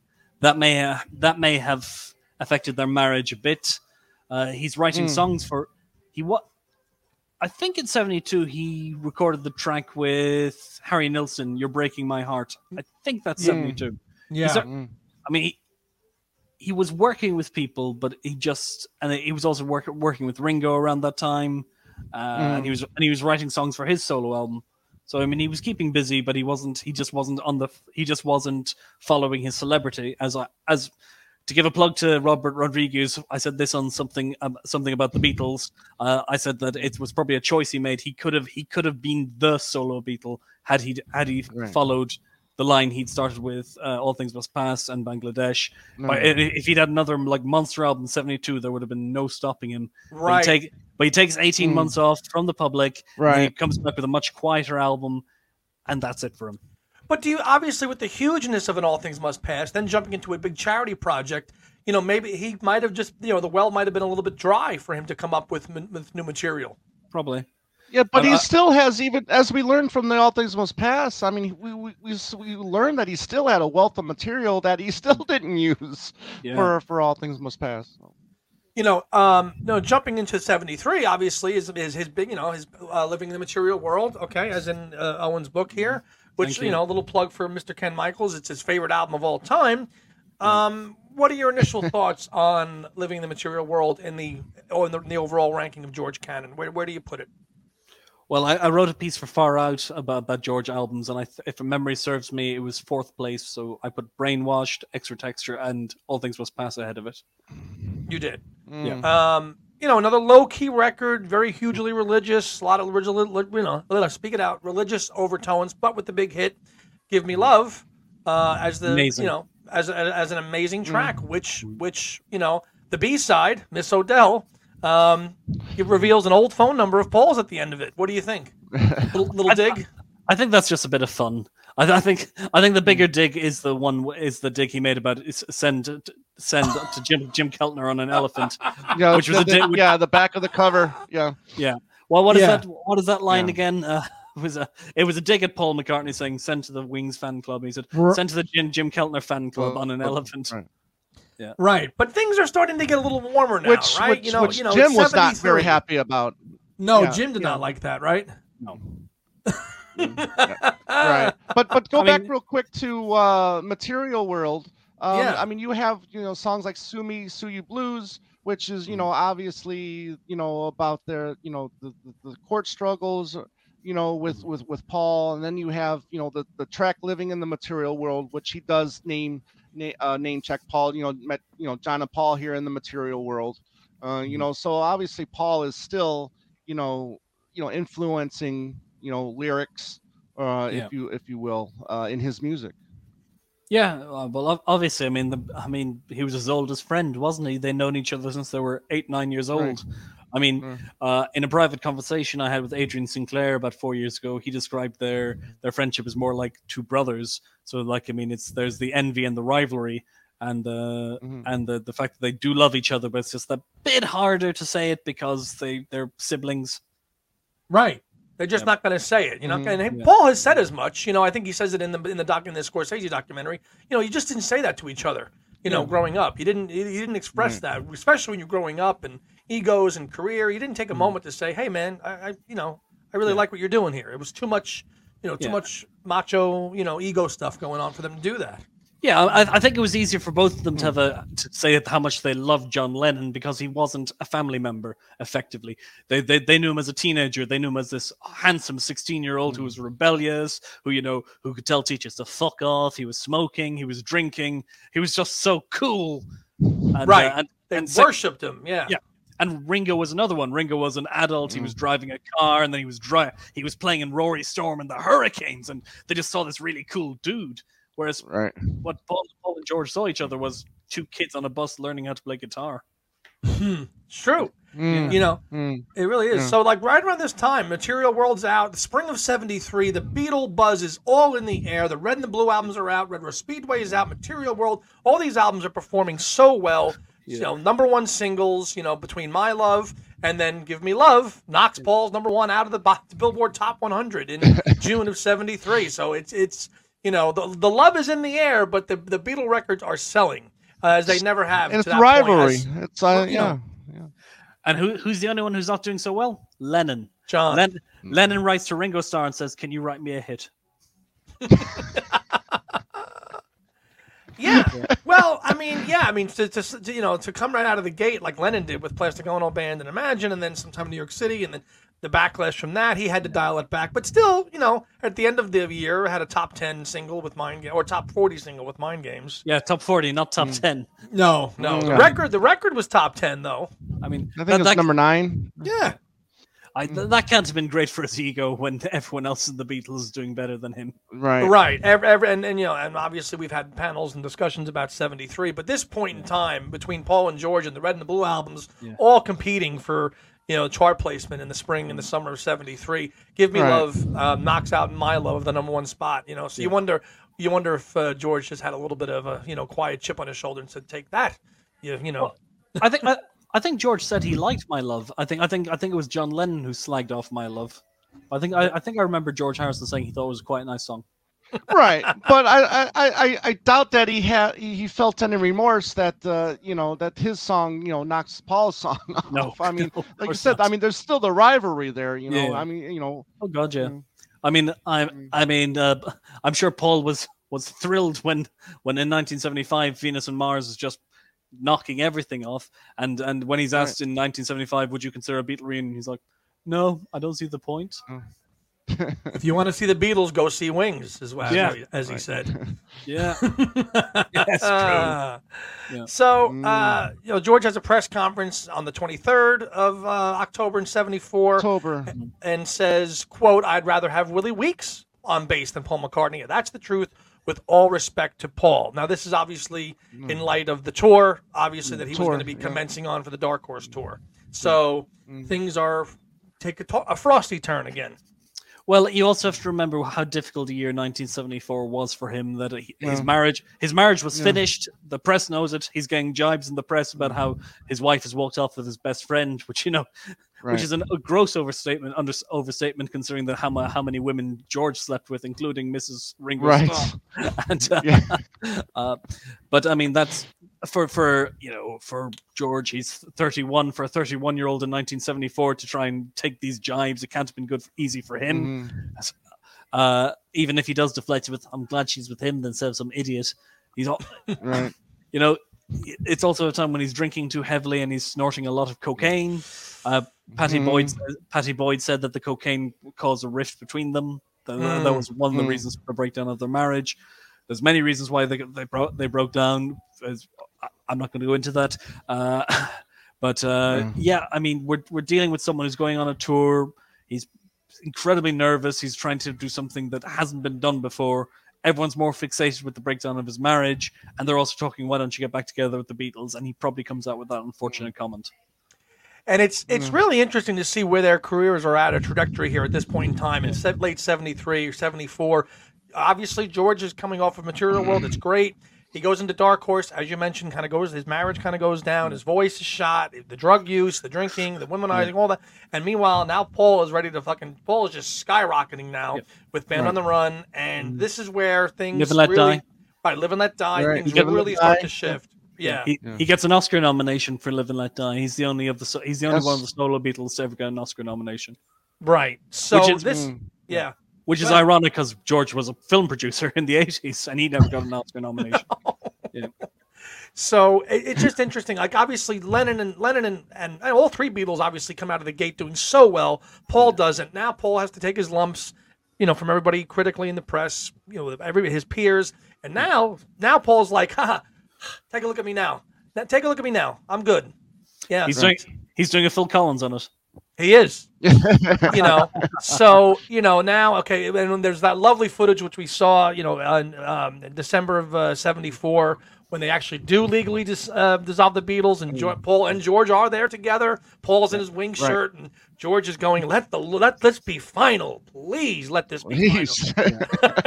affected their marriage a bit. He's writing songs for I think in 72 he recorded the track with Harry Nilsson, "You're Breaking My Heart." I think that's 72. Yeah. I mean, he was working with people, but he was also working with Ringo around that time, and he was writing songs for his solo album. So I mean, he was keeping busy, but he just wasn't following his celebrity as to give a plug to Robert Rodriguez, I said this on something about the Beatles. I said that it was probably a choice he made. He could have been the solo Beatle had he followed the line he'd started with, All Things Must Pass and Bangladesh. If he'd had another like monster album, 72, there would have been no stopping him. Right. But he takes 18 months off from the public. Right. He comes back with a much quieter album, and that's it for him. But do you, obviously, with the hugeness of an All Things Must Pass, then jumping into a big charity project, maybe he might have just, the well might have been a little bit dry for him to come up with new material. Probably. Yeah, but he still has, even as we learned from the All Things Must Pass. I mean, we learned that he still had a wealth of material that he still didn't use for All Things Must Pass. Jumping into 73 obviously is his big, his Living in the Material World. Okay, as in Owen's book here, which a little plug for Mr. Ken Michaels. It's his favorite album of all time. What are your initial thoughts on Living in the Material World in the overall ranking of George Cannon? Where do you put it? Well, I wrote a piece for Far Out about George albums, and if memory serves me, it was 4th place. So I put Brainwashed, Extra Texture, and All Things Must Pass ahead of it. You did. Yeah. Another low-key record, very hugely religious, a lot of original, speak it out, religious overtones, but with the big hit, "Give Me Love," as the amazing. As an amazing track, which the B-side, Miss Odell. It reveals an old phone number of Paul's at the end of it. What do you think? Little dig. I think that's just a bit of fun. I think the bigger dig is the dig he made about send to Jim Keltner on an elephant. Yeah, which was the back of the cover. Yeah. Yeah. Well, what is that? What is that line again? It was a dig at Paul McCartney saying "Send to the Wings fan club." He said "Send to the Jim Keltner fan club on an elephant." Right. Yeah. Right, but things are starting to get a little warmer now, right? Which Jim was not very happy about. No, Jim did not like that, right? No. Right, but go back real quick to Material World. I mean, you have songs like "Sue Me, Sue You Blues," which is obviously about their the court struggles with Paul, and then you have the track "Living in the Material World," which he does name check Paul. Met John and Paul here in the Material World. So obviously Paul is still influencing lyrics, if you will, in his music. Yeah, well, obviously, I mean, he was his oldest friend, wasn't he? They'd known each other since they were 8-9 years old. Right. I mean, in a private conversation I had with Adrian Sinclair about 4 years ago, he described their friendship as more like two brothers. So, there's the envy and the rivalry, and the fact that they do love each other, but it's just a bit harder to say it because they're siblings. Right. They're just not going to say it, And Paul has said as much. I think he says it in the Scorsese documentary. You just didn't say that to each other. Growing up, he didn't express that, especially when you're growing up and egos and career. He didn't take a moment to say, "Hey, man, I really like what you're doing here." It was too much, too much macho, ego stuff going on for them to do that. Yeah, I think it was easier for both of them to say how much they loved John Lennon because he wasn't a family member. Effectively, they knew him as a teenager. They knew him as this handsome 16-year-old who was rebellious, who could tell teachers to fuck off. He was smoking. He was drinking. He was just so cool. And, right, they worshipped him. Yeah. Yeah. And Ringo was another one. Ringo was an adult. He was driving a car, and then he was playing in Rory Storm and the Hurricanes, and they just saw this really cool dude. Whereas what Paul and George saw each other was two kids on a bus learning how to play guitar. It's true. It really is. So right around this time, Material World's out. The spring of 73, the Beatle buzz is all in the air. The Red and the Blue albums are out. Red Rose Speedway is out. Material World. All these albums are performing so well. Yeah. Number one singles, between My Love and then Give Me Love, knocks Paul's number one out of the Billboard Top 100 in June of 73. So it's the love is in the air, but the Beatle records are selling as they never have. And it's rivalry. It's yeah. And who's the only one who's not doing so well? Lennon. John. Lennon writes to Ringo Starr and says, "Can you write me a hit?" Yeah. Well, to come right out of the gate like Lennon did with Plastic Ono Band and Imagine, and then sometime in New York City, and then the backlash from that, he had to dial it back. But still, at the end of the year, had a top 10 single with Mind Games, or top 40 single with Mind Games. Yeah, top 40, not top 10. No. The record was top 10 though. I think it's number 9. Yeah. That can't have been great for his ego when everyone else in the Beatles is doing better than him. Right. And obviously we've had panels and discussions about 73, but this point in time between Paul and George and the Red and the Blue albums, all competing for chart placement in the spring and the summer of 73. Give Me Love knocks out My Love, the number 1 spot. So you wonder if George just had a little bit of a quiet chip on his shoulder and said, "Take that." Well, I think George said he liked My Love. I think it was John Lennon who slagged off My Love. I think I remember George Harrison saying he thought it was quite a nice song. Right, but I doubt that he felt any remorse that that his song knocks Paul's song off. No, I mean, no, like you said, not. I mean, there's still the rivalry there. Yeah. I mean, Oh God, yeah. I mean, I'm sure Paul was thrilled when in 1975 Venus and Mars is just knocking everything off, and when he's asked in 1975, would you consider a Beatle reunion? He's like, no, I don't see the point. If you want to see the Beatles, go see Wings, as he said. Yeah, that's true. Yeah. So, George has a press conference on the 23rd of October in 74, and says, quote, "I'd rather have Willie Weeks on bass than Paul McCartney. That's the truth, with all respect to Paul." Now, this is obviously in light of the tour, obviously, that he was going to be commencing on for the Dark Horse tour. So things take a frosty turn again. Well, you also have to remember how difficult the year 1974 was for him. That his marriage was finished. The press knows it. He's getting jibes in the press about how his wife has walked off with his best friend, which which is a gross overstatement considering that how many women George slept with, including Mrs. Ringo Starr. And, but I mean, that's for George. He's 31. For a 31-year-old in 1974 to try and take these jibes, it can't have been easy for him. Even if he does deflect it with, "I'm glad she's with him," then instead of some idiot. He's all right. It's also a time when he's drinking too heavily and he's snorting a lot of cocaine. Patty Boyd said that the cocaine caused a rift between them. That was one of the reasons for the breakdown of their marriage. There's many reasons why they broke down. I'm not going to go into that. But I mean, we're dealing with someone who's going on a tour. He's incredibly nervous. He's trying to do something that hasn't been done before. Everyone's more fixated with the breakdown of his marriage, and they're also talking, "Why don't you get back together with the Beatles?" And he probably comes out with that unfortunate comment. And it's really interesting to see where their careers are at a trajectory here at this point in time. In late 73 or 74, obviously George is coming off of Material World. It's great. He goes into Dark Horse, as you mentioned, his marriage kind of goes down. His voice is shot, the drug use, the drinking, the womanizing, all that. And meanwhile, now Paul is ready to Paul is just skyrocketing now with Band on the Run. And this is where things Live and Let Die. Right, Live and Let Die. Right. Things really start to shift. Yeah. He gets an Oscar nomination for Live and Let Die. He's the only one of the solo Beatles to ever get an Oscar nomination. Right. So Which is ironic because George was a film producer in the 80s and he never got an Oscar nomination. Yeah. So it's just interesting. Like obviously Lennon and all three Beatles obviously come out of the gate doing so well. Paul doesn't. Now Paul has to take his lumps, from everybody critically in the press, his peers. And now Paul's like, take a look at me now. Take a look at me now. I'm good. Yeah. He's doing a Phil Collins on it. He is. So, now, okay, and there's that lovely footage which we saw, in December of 74 when they actually do legally dissolve the Beatles, and Paul and George are there together. Paul's in his wing shirt, and George is going, let this be final. Please let this be final.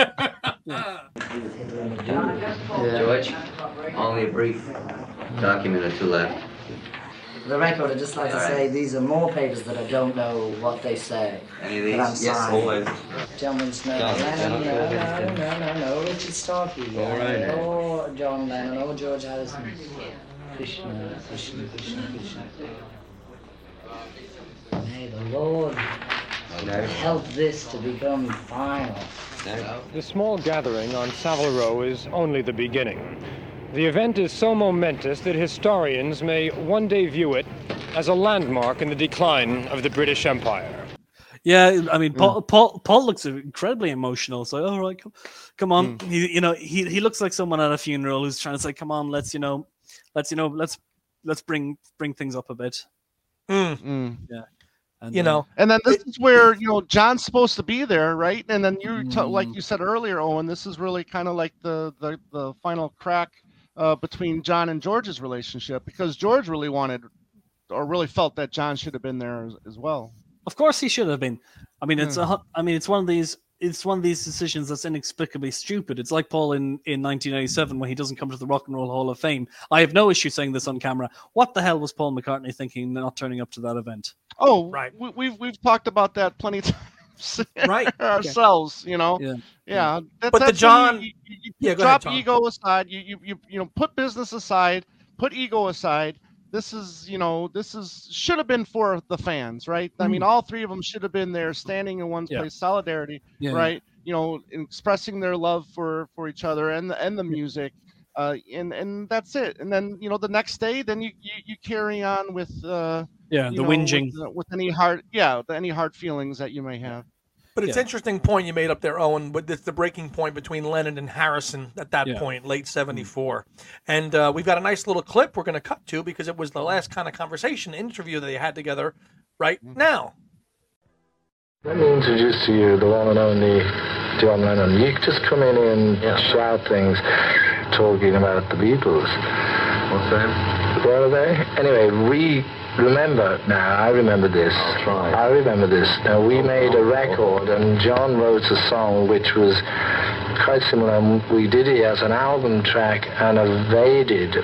George, only a brief document or two left. For the record, I'd just like to say these are more papers that I don't know what they say. Any of these? Yes, always. John Winston. No, Richard Starkey. All right. Or John Lennon, or George Harrison. Krishna. May the Lord help this to become final. The small gathering on Savile Row is only the beginning. The event is so momentous that historians may one day view it as a landmark in the decline of the British Empire. Yeah, I mean, Paul looks incredibly emotional. So, all right, come on. He looks like someone at a funeral who's trying to say, "Come on, let's bring things up a bit." Yeah, and then this is where John's supposed to be there, right? And then like you said earlier, Owen, this is really kind of like the final crack between John and George's relationship, because George really wanted or really felt that John should have been there as well. Of course, he should have been. I mean, it's one of these decisions that's inexplicably stupid. It's like Paul in 1987 when he doesn't come to the Rock and Roll Hall of Fame. I have no issue saying this on camera. What the hell was Paul McCartney thinking not turning up to that event? Oh, right. We've talked about that plenty of times, right? Ourselves, Yeah. But the John, you drop ego aside. You put business aside, put ego aside. This should have been for the fans, right? I mean, all three of them should have been there, standing in one place, solidarity, right? Expressing their love for each other and the music, and that's it. And then the next day, then you carry on with the whinging with any hard feelings that you may have. But it's an interesting point you made up there, Owen, with the breaking point between Lennon and Harrison at that point, late 74. And we've got a nice little clip we're going to cut to because it was the last kind of interview that they had together right now. Let me introduce to you the one and only John Lennon. You just come in and shout things talking about the Beatles. What's that? Where are they? Anyway, remember now, I remember this. I remember this. Now, we made a record, and John wrote a song which was quite similar. We did it as an album track and avoided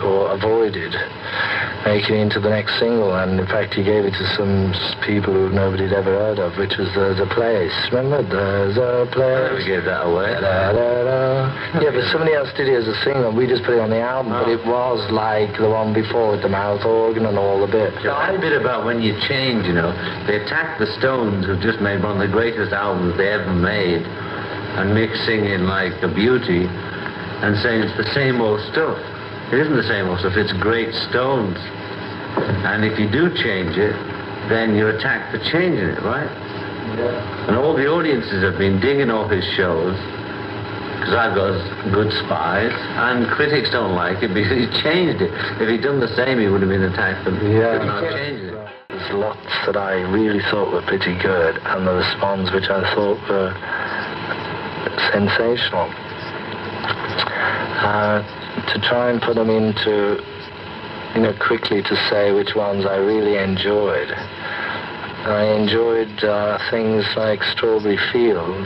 making it into the next single. And in fact, he gave it to some people who nobody had ever heard of, which was The Place. Remember? There's a Place. We gave that away. Yeah, but somebody else did it as a single. We just put it on the album, but it was like the one before with the mouth organ and all the bits. A bit about when you change, they attacked the Stones, who've just made one of the greatest albums they ever made, and Mick singing like a beauty and saying it's the same old stuff. It isn't the same old stuff, it's great Stones. And if you do change it, then you attack for changing it, right? Yeah. And all the audiences have been digging off his shows, because I've got good spies, and critics don't like it because he changed it. If he'd done the same, he would have been attacked for not changing it. There's lots that I really thought were pretty good, and the response which I thought were sensational. To try and put them into, quickly to say which ones I really enjoyed. I enjoyed things like Strawberry Fields.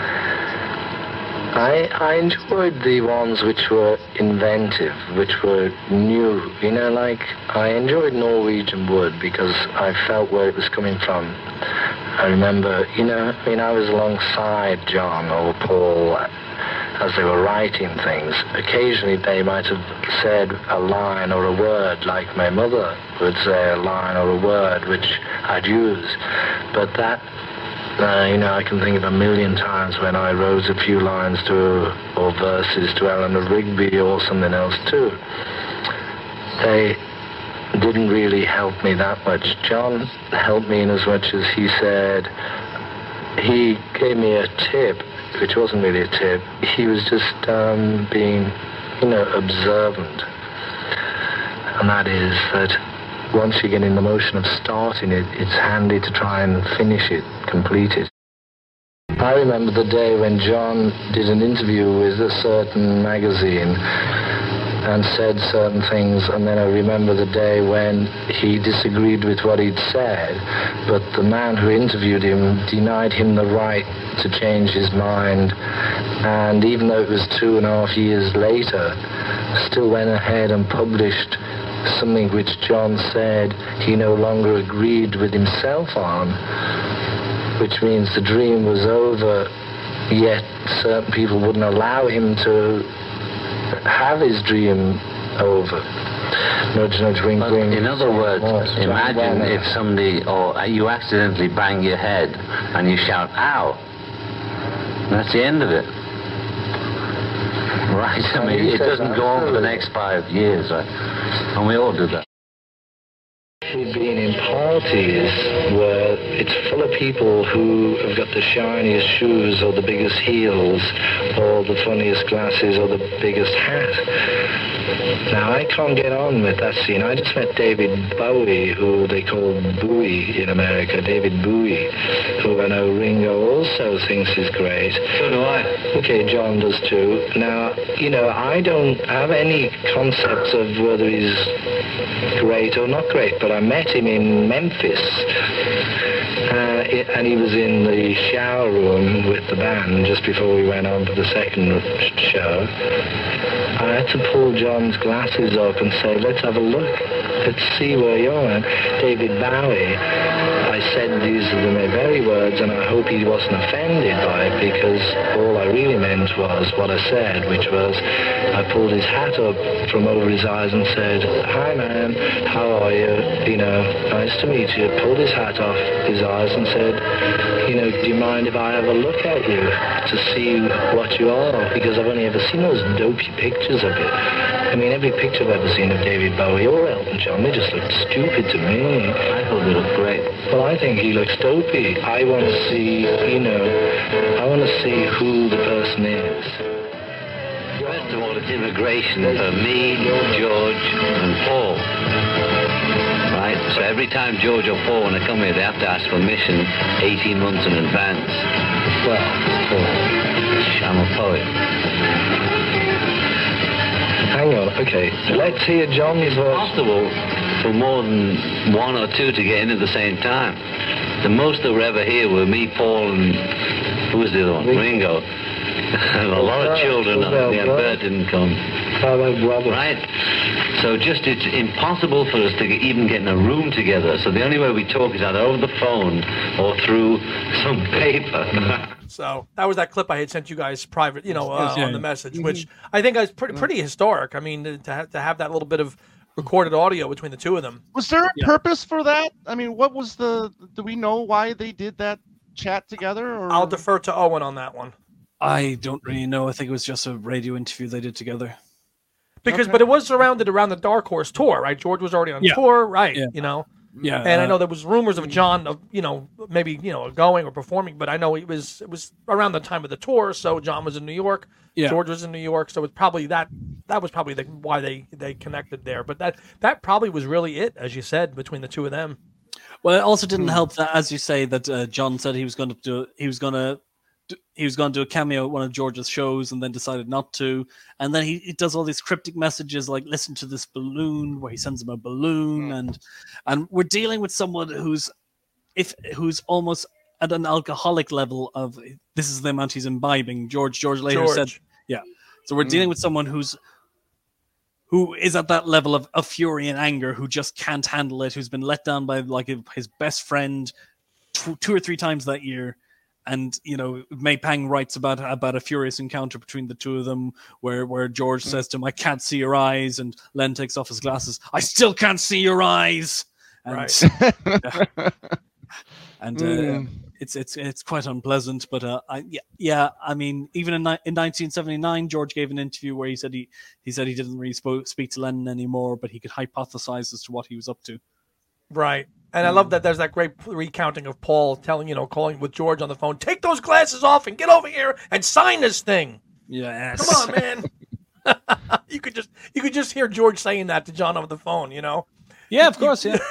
I enjoyed the ones which were inventive, which were new, like I enjoyed Norwegian Wood because I felt where it was coming from. I remember, I was alongside John or Paul as they were writing things. Occasionally they might have said a line or a word, like my mother would say a line or a word which I'd use, but that I can think of a million times when I wrote a few lines or verses to Eleanor Rigby or something else too. They didn't really help me that much. John helped me in as much as he said, he gave me a tip, which wasn't really a tip. He was just being, observant. And that is that once you get in the motion of starting it, it's handy to try and finish it, complete it. I remember the day when John did an interview with a certain magazine and said certain things, and then I remember the day when he disagreed with what he'd said, but the man who interviewed him denied him the right to change his mind, and even though it was 2.5 years later, still went ahead and published something which John said he no longer agreed with himself on, which means the dream was over, yet certain people wouldn't allow him to have his dream over. Nudge, nudge, wink, wink. In other words, imagine if somebody, or you accidentally bang your head and you shout, ow. That's the end of it. Right, I mean, it doesn't go on for the next 5 years, right? And we all do that. actually been in parties where it's full of people who have got the shiniest shoes or the biggest heels or the funniest glasses or the biggest hat. Now, I can't get on with that scene. I just met David Bowie, who they call Bowie in America, David Bowie, who I know Ringo also thinks is great. So do I. Okay, John does too. Now, I don't have any concepts of whether he's great or not great, but I met him in Memphis. And he was in the shower room with the band just before we went on to the second show. I had to pull John's glasses up and say, let's have a look. Let's see where you're at. David Bowie. I said these are the very words, and I hope he wasn't offended by it, because all I really meant was what I said, which was I pulled his hat up from over his eyes and said, hi man, how are you? Nice to meet you. Pulled his hat off his eyes and said, do you mind if I have a look at you to see what you are? Because I've only ever seen those dopey pictures of it. I mean, every picture I've ever seen of David Bowie or Elton John, they just look stupid to me. I thought they looked great. Well, I think he looks dopey. I want to see, I want to see who the person is. First of all, it's immigration for me, George, and Paul. Right? So every time George or Paul want to come here, they have to ask permission 18 months in advance. Well, I'm a poet. Hang on, okay. Let's hear John's It's verse. possible for more than one or two to get in at the same time. The most that were ever here were me, Paul, and who was the other one? Ringo. And a lot of children. Bert didn't come. Right? So it's impossible for us to even get in a room together. So the only way we talk is either over the phone or through some paper. So that was that clip I had sent you guys private, on the message, which I think is pretty historic. I mean, to have that little bit of recorded audio between the two of them. Was there a purpose for that? I mean, what was do we know why they did that chat together? Or? I'll defer to Owen on that one. I don't really know. I think it was just a radio interview they did together. But it was surrounded around the Dark Horse tour, right? George was already on tour, right? Yeah. Yeah, and I know there was rumors of John, maybe going or performing, but I know it was around the time of the tour. So John was in New York, George was in New York, so it's probably that was probably why they connected there. But that probably was really it, as you said, between the two of them. Well, it also didn't help that, as you say, that John said he was going to do a cameo at one of George's shows and then decided not to. And then he does all these cryptic messages like, listen to this balloon, where he sends him a balloon. And we're dealing with someone who's almost at an alcoholic level of, this is the amount he's imbibing. George later said, yeah. So we're dealing with someone who is at that level of fury and anger, who just can't handle it, who's been let down by like his best friend two or three times that year. And, May Pang writes about a furious encounter between the two of them where George says to him, I can't see your eyes. And Len takes off his glasses. I still can't see your eyes. And, right. It's quite unpleasant. But I mean, even in 1979, George gave an interview where he said he didn't really speak to Lennon anymore, but he could hypothesize as to what he was up to. Right. And I love that there's that great recounting of Paul calling with George on the phone, take those glasses off and get over here and sign this thing. Yes. Come on, man. You could just hear George saying that to John over the phone, Yeah, of course, yeah.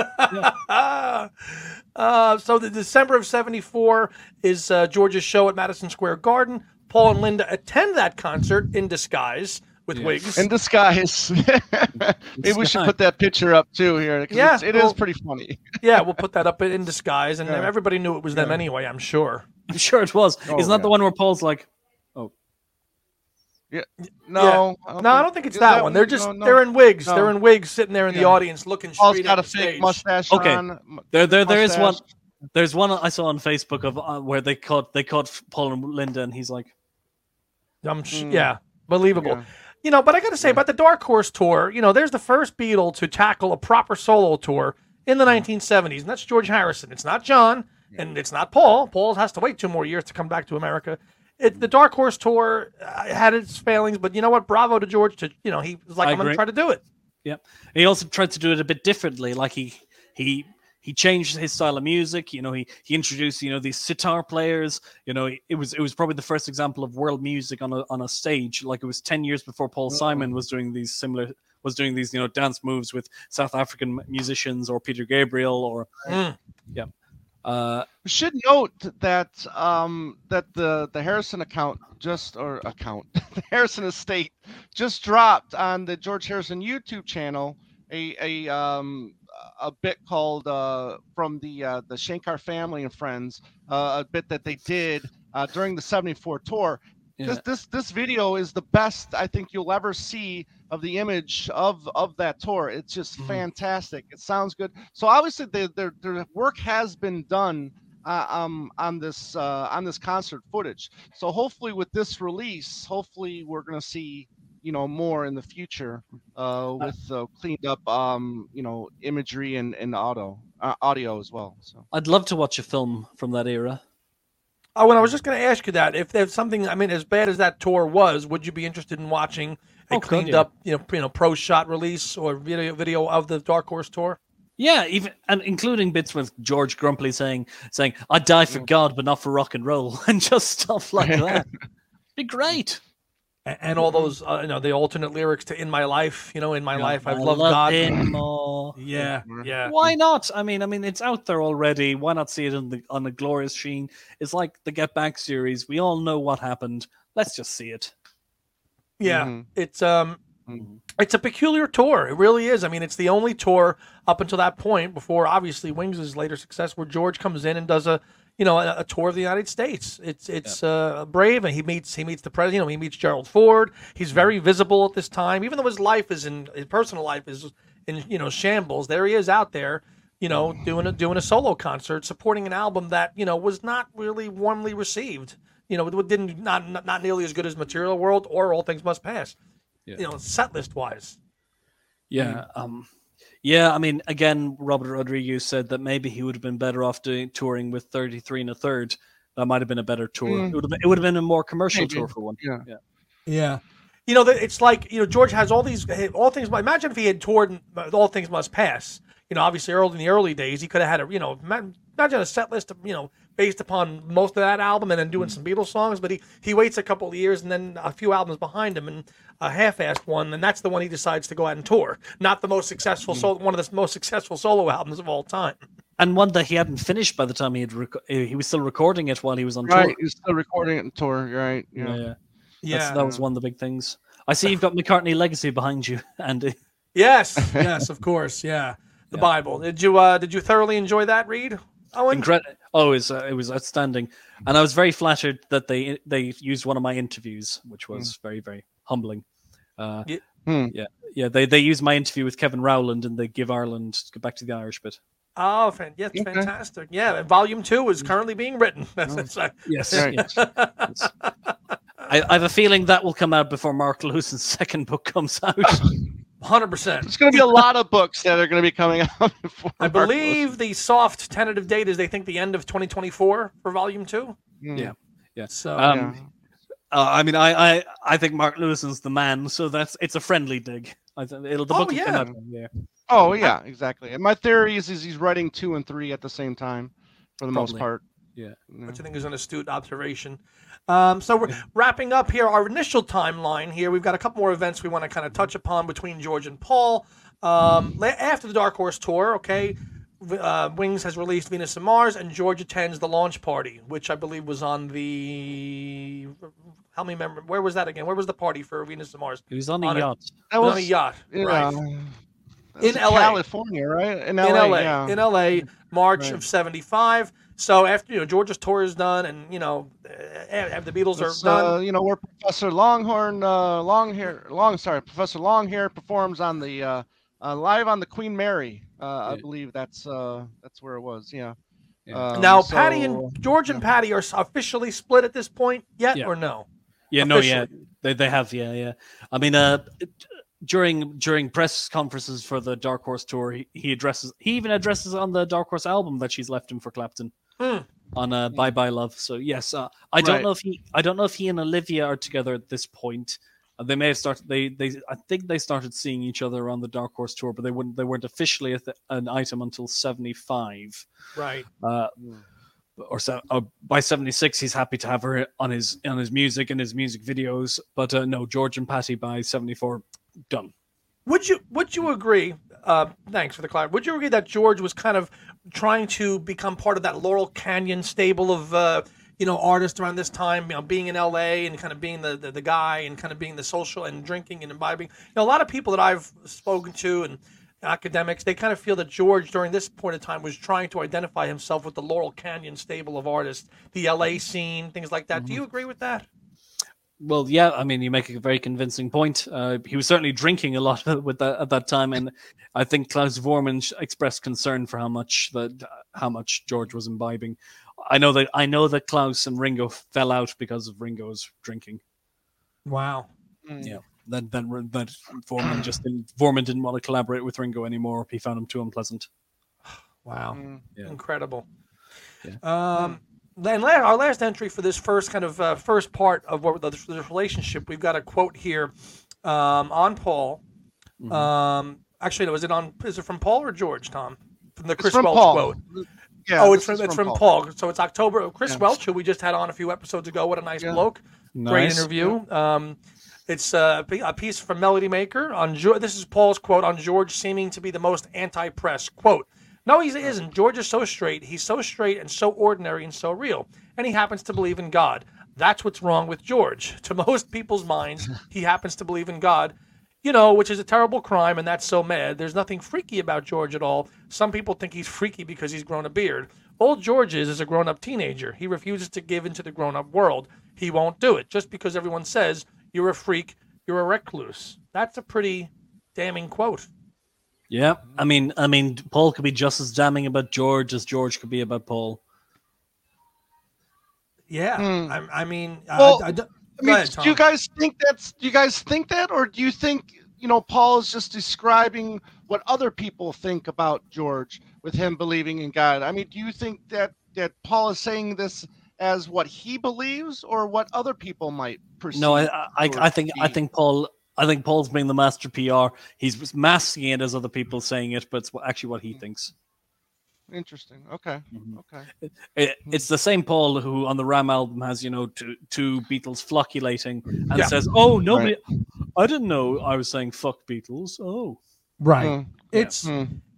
So the December of 74 is George's show at Madison Square Garden. Paul and Linda attend that concert in disguise. With wigs. In disguise. Maybe we should put that picture up too here. Yeah, it is pretty funny. Yeah, we'll put that up in disguise, and everybody knew it was them anyway, I'm sure. I'm sure it was. Isn't that the one where Paul's like, oh. Yeah. No. Yeah. I don't think it's that one. They're just they're in wigs. No. They're in wigs sitting there in the audience looking straight at the stage. Paul's got a fake mustache on. There is one. There's one I saw on Facebook of where they caught Paul and Linda, and he's like, believable. Yeah. But I got to say about the Dark Horse tour, there's the first Beatle to tackle a proper solo tour in the 1970s, and that's George Harrison. It's not John, and it's not Paul. Paul has to wait 2 more years to come back to America. The Dark Horse tour had its failings, but you know what? Bravo to George. He was like, I'm going to try to do it. Yeah. He also tried to do it a bit differently. Like he he changed his style of music. You know, he introduced, you know, these sitar players. You know, it was probably the first example of world music on a stage. Like, it was 10 years before Paul Simon was doing these, you know, dance moves with South African musicians, or Peter Gabriel, or yeah. We should note that that the Harrison the Harrison estate just dropped on the George Harrison YouTube channel a bit called from the Shankar Family and Friends, a bit that they did during the '74 tour. Yeah. This video is the best I think you'll ever see of the image of that tour. It's just fantastic. It sounds good. So obviously their work has been done on this concert footage. So hopefully with this release, we're going to see, you know, more in the future with cleaned up you know, imagery and audio as well. So I'd love to watch a film from that era. Oh, and I was just going to ask you that if there's something, I mean, as bad as that tour was, would you be interested in watching a cleaned up, you know, pro shot release or video of the Dark Horse tour? Yeah, even and including bits with George Grumpy saying, "I'd die for God, but not for rock and roll," and just stuff like that. Be great. And all those, you know, the alternate lyrics to "In My Life," you know, "In My Life, I've loved God." Him more. Yeah. Why not? I mean, it's out there already. Why not see it on a glorious sheen? It's like the Get Back series. We all know what happened. Let's just see it. Yeah, it's a peculiar tour. It really is. I mean, it's the only tour up until that point, before obviously Wings' later success, where George comes in and does a tour of the United States. It's brave, and he meets the president. You know, he meets Gerald Ford. He's very visible at this time, even though his personal life is in, you know, shambles. There he is out there, you know, doing a solo concert, supporting an album that, you know, was not really warmly received. You know, it didn't not nearly as good as Material World or All Things Must Pass. Yeah. You know, set list wise. Yeah. Yeah, I mean, again, Robert Rodriguez said that maybe he would have been better off touring with 33 1/3. That might have been a better tour. It would have been a more commercial tour for one. Yeah. You know, it's like, you know, George has all things. Imagine if he had toured All Things Must Pass. You know, obviously in the early days, he could have had imagine a set list of, you know, based upon most of that album, and then doing some Beatles songs. But he waits a couple of years, and then a few albums behind him, and a half-assed one, and that's the one he decides to go out and tour. Not the most successful one of the most successful solo albums of all time. And one that he hadn't finished by the time he was still recording it while he was on tour. Right, he was still recording it on tour. Right. Yeah. That was one of the big things. I see you've got McCartney Legacy behind you, Andy. Yes, of course. Yeah. The Bible. Did you thoroughly enjoy that read, Owen? It was outstanding, and I was very flattered that they used one of my interviews, which was very, very humbling. They used my interview with Kevin Rowland, and they give Ireland Get Back to the Irish bit. Oh, fantastic! Yeah, Volume 2 is currently being written. Yes. I have a feeling that will come out before Mark Lewison's second book comes out. 100%. There's going to be a lot of books that are going to be coming out before. I believe the soft tentative date is, they think, the end of 2024 for Volume 2. Yeah. So, I mean, I think Mark Lewison's the man, so it's a friendly dig. The book will come out. Oh yeah, exactly. And my theory is he's writing 2 and 3 at the same time, for the most part. Yeah, which I think is an astute observation. So we're wrapping up here our initial timeline here. We've got a couple more events we want to kind of touch upon between George and Paul. After the Dark Horse tour, Wings has released Venus and Mars, and George attends the launch party, which I believe was on the... Help me remember. Where was that again? Where was the party for Venus and Mars? It was on a yacht. On a yacht, right. In LA. California, right? In LA, In LA, March of 1975. So after George's tour is done, and the Beatles are done, where Professor Professor Longhair performs on the live on the Queen Mary. I believe that's where it was. Yeah. Now Patty and George and Patty are officially split at this point yet, or no? Yeah, officially. They have. Yeah. I mean, during press conferences for the Dark Horse tour, he even addresses on the Dark Horse album that she's left him for Clapton on Bye Bye Love. So yes, I don't know if he and Olivia are together at this point, They may have started. I think they started seeing each other on the Dark Horse tour, but they weren't officially an item until 75. Right. By 76, he's happy to have her on his music and his music videos. But no, George and Patty by 74, done. Would you agree? Thanks for the clarity. Would you agree that George was kind of trying to become part of that Laurel Canyon stable of artists around this time? Being in L.A. and kind of being the guy and kind of being the social and drinking and imbibing. A lot of people that I've spoken to and academics, they kind of feel that George during this point in time was trying to identify himself with the Laurel Canyon stable of artists, the L.A. scene, things like that. Mm-hmm. Do you agree with that? Well, yeah, I mean, you make a very convincing point. He was certainly drinking a lot with that at that time, and I think Klaus Voormann expressed concern for how much George was imbibing. I know that Klaus and Ringo fell out because of Ringo's drinking. Wow. Yeah, that Voormann didn't want to collaborate with Ringo anymore. He found him too unpleasant. Wow, yeah. Incredible. Yeah. Then our last entry for this first kind of first part of what the relationship, we've got a quote here on Paul. Mm-hmm. Actually, is it from Paul or George, Tom? From the Chris Welch Paul. Quote. Yeah, it's from Paul. So it's October. Chris Welch, who we just had on a few episodes ago. What a nice bloke. Nice. Great interview. Yeah. It's a piece from Melody Maker. This is Paul's quote on George seeming to be the most anti-press. Quote, "No, he isn't. George is so straight. He's so straight and so ordinary and so real. And he happens to believe in God. That's what's wrong with George. To most people's minds, he happens to believe in God, which is a terrible crime, and that's so mad. There's nothing freaky about George at all. Some people think he's freaky because he's grown a beard. All George is a grown-up teenager. He refuses to give into the grown-up world. He won't do it just because everyone says, you're a freak, you're a recluse." That's a pretty damning quote. Yeah, I mean, Paul could be just as damning about George as George could be about Paul. Yeah, I mean, do you guys think that's? Do you guys think that, or do you think Paul is just describing what other people think about George with him believing in God? I mean, do you think that Paul is saying this as what he believes, or what other people might perceive? No, I think Paul's being the master PR. He's masking it as other people saying it, but it's actually what he thinks. Interesting. Okay. Mm-hmm. Okay. It's the same Paul who on the Ram album has, two Beatles flocculating and says, "Oh, nobody, right. I didn't know I was saying fuck Beatles." Oh, right. It's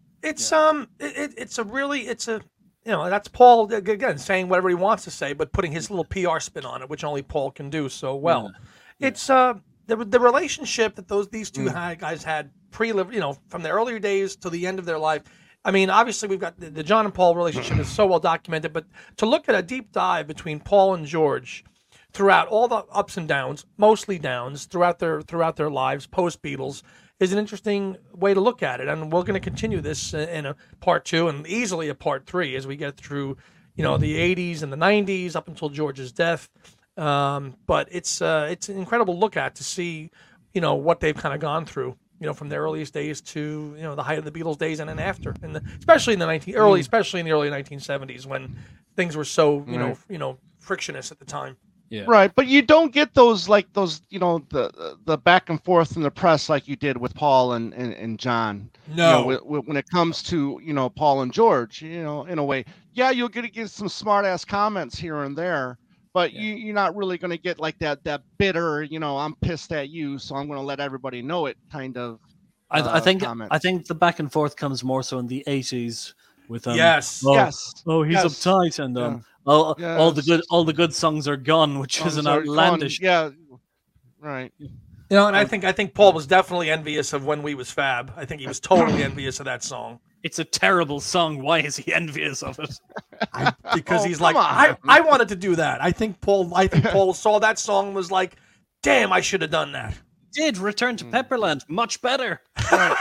that's Paul again saying whatever he wants to say, but putting his little PR spin on it, which only Paul can do so well. Yeah. It's the relationship that these two guys had from the earlier days to the end of their life. I mean, obviously we've got the John and Paul relationship is so well documented, but to look at a deep dive between Paul and George throughout all the ups and downs, mostly downs throughout their lives post Beatles, is an interesting way to look at it, and we're going to continue this in a part 2 and easily a part 3 as we get through, the 80s and the 90s up until George's death. But it's an incredible look at to see, what they've kind of gone through, from their earliest days to the height of the Beatles days and then after, and especially in the early 1970s when things were so frictionless at the time. Yeah. Right, but you don't get those the back and forth in the press like you did with Paul and John. No, when it comes to Paul and George, in a way, yeah, you'll get some smart ass comments here and there, but you're not really going to get like that bitter, I'm pissed at you, so I'm going to let everybody know it kind of. I think the back and forth comes more so in the 80s with yes. Oh, he's uptight and all the good songs are gone, which is an outlandish. Yeah, right. And I think Paul was definitely envious of When We Was Fab. I think he was totally envious of that song. It's a terrible song. Why is he envious of it? Because he's like, I wanted to do that. I think Paul saw that song and was like, damn, I should have done that. Did Return to Pepperland much better? Right.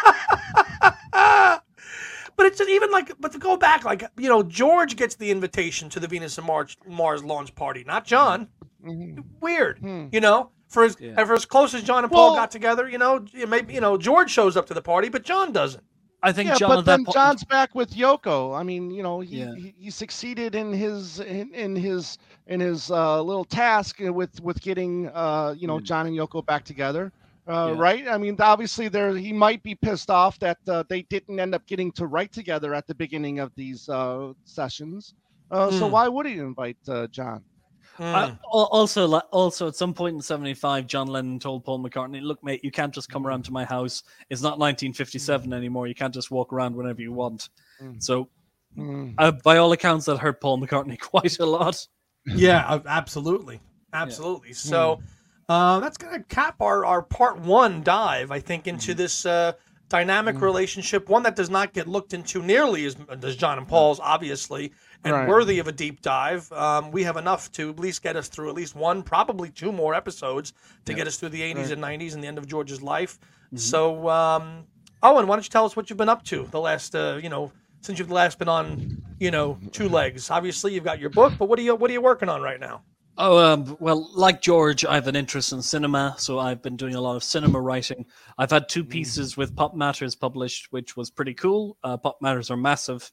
But it's but to go back, George gets the invitation to the Venus and Mars launch party, not John. Mm-hmm. Weird, for as close as John and Paul got together, maybe George shows up to the party, but John doesn't. I think yeah, John. But then John's back with Yoko. I mean, he succeeded in his little task with getting John and Yoko back together. Right? I mean, obviously, he might be pissed off that they didn't end up getting to write together at the beginning of these sessions. So why would he invite John? Also, at some point in '75, John Lennon told Paul McCartney, "Look, mate, you can't just come around to my house. It's not 1957 anymore. You can't just walk around whenever you want." So, by all accounts, that hurt Paul McCartney quite a lot. Yeah, absolutely. Yeah. So, that's going to cap our part one dive, I think, into this dynamic relationship, one that does not get looked into nearly as does John and Paul's, obviously, and worthy of a deep dive. We have enough to at least get us through at least one, probably two more episodes to get us through the 80s and 90s and the end of George's life. So, Owen, why don't you tell us what you've been up to the last, since you've last been on, two legs? Obviously, you've got your book, but what are you working on right now? Well, like George, I have an interest in cinema, so I've been doing a lot of cinema writing. I've had two pieces with Pop Matters published, which was pretty cool. Pop Matters are massive.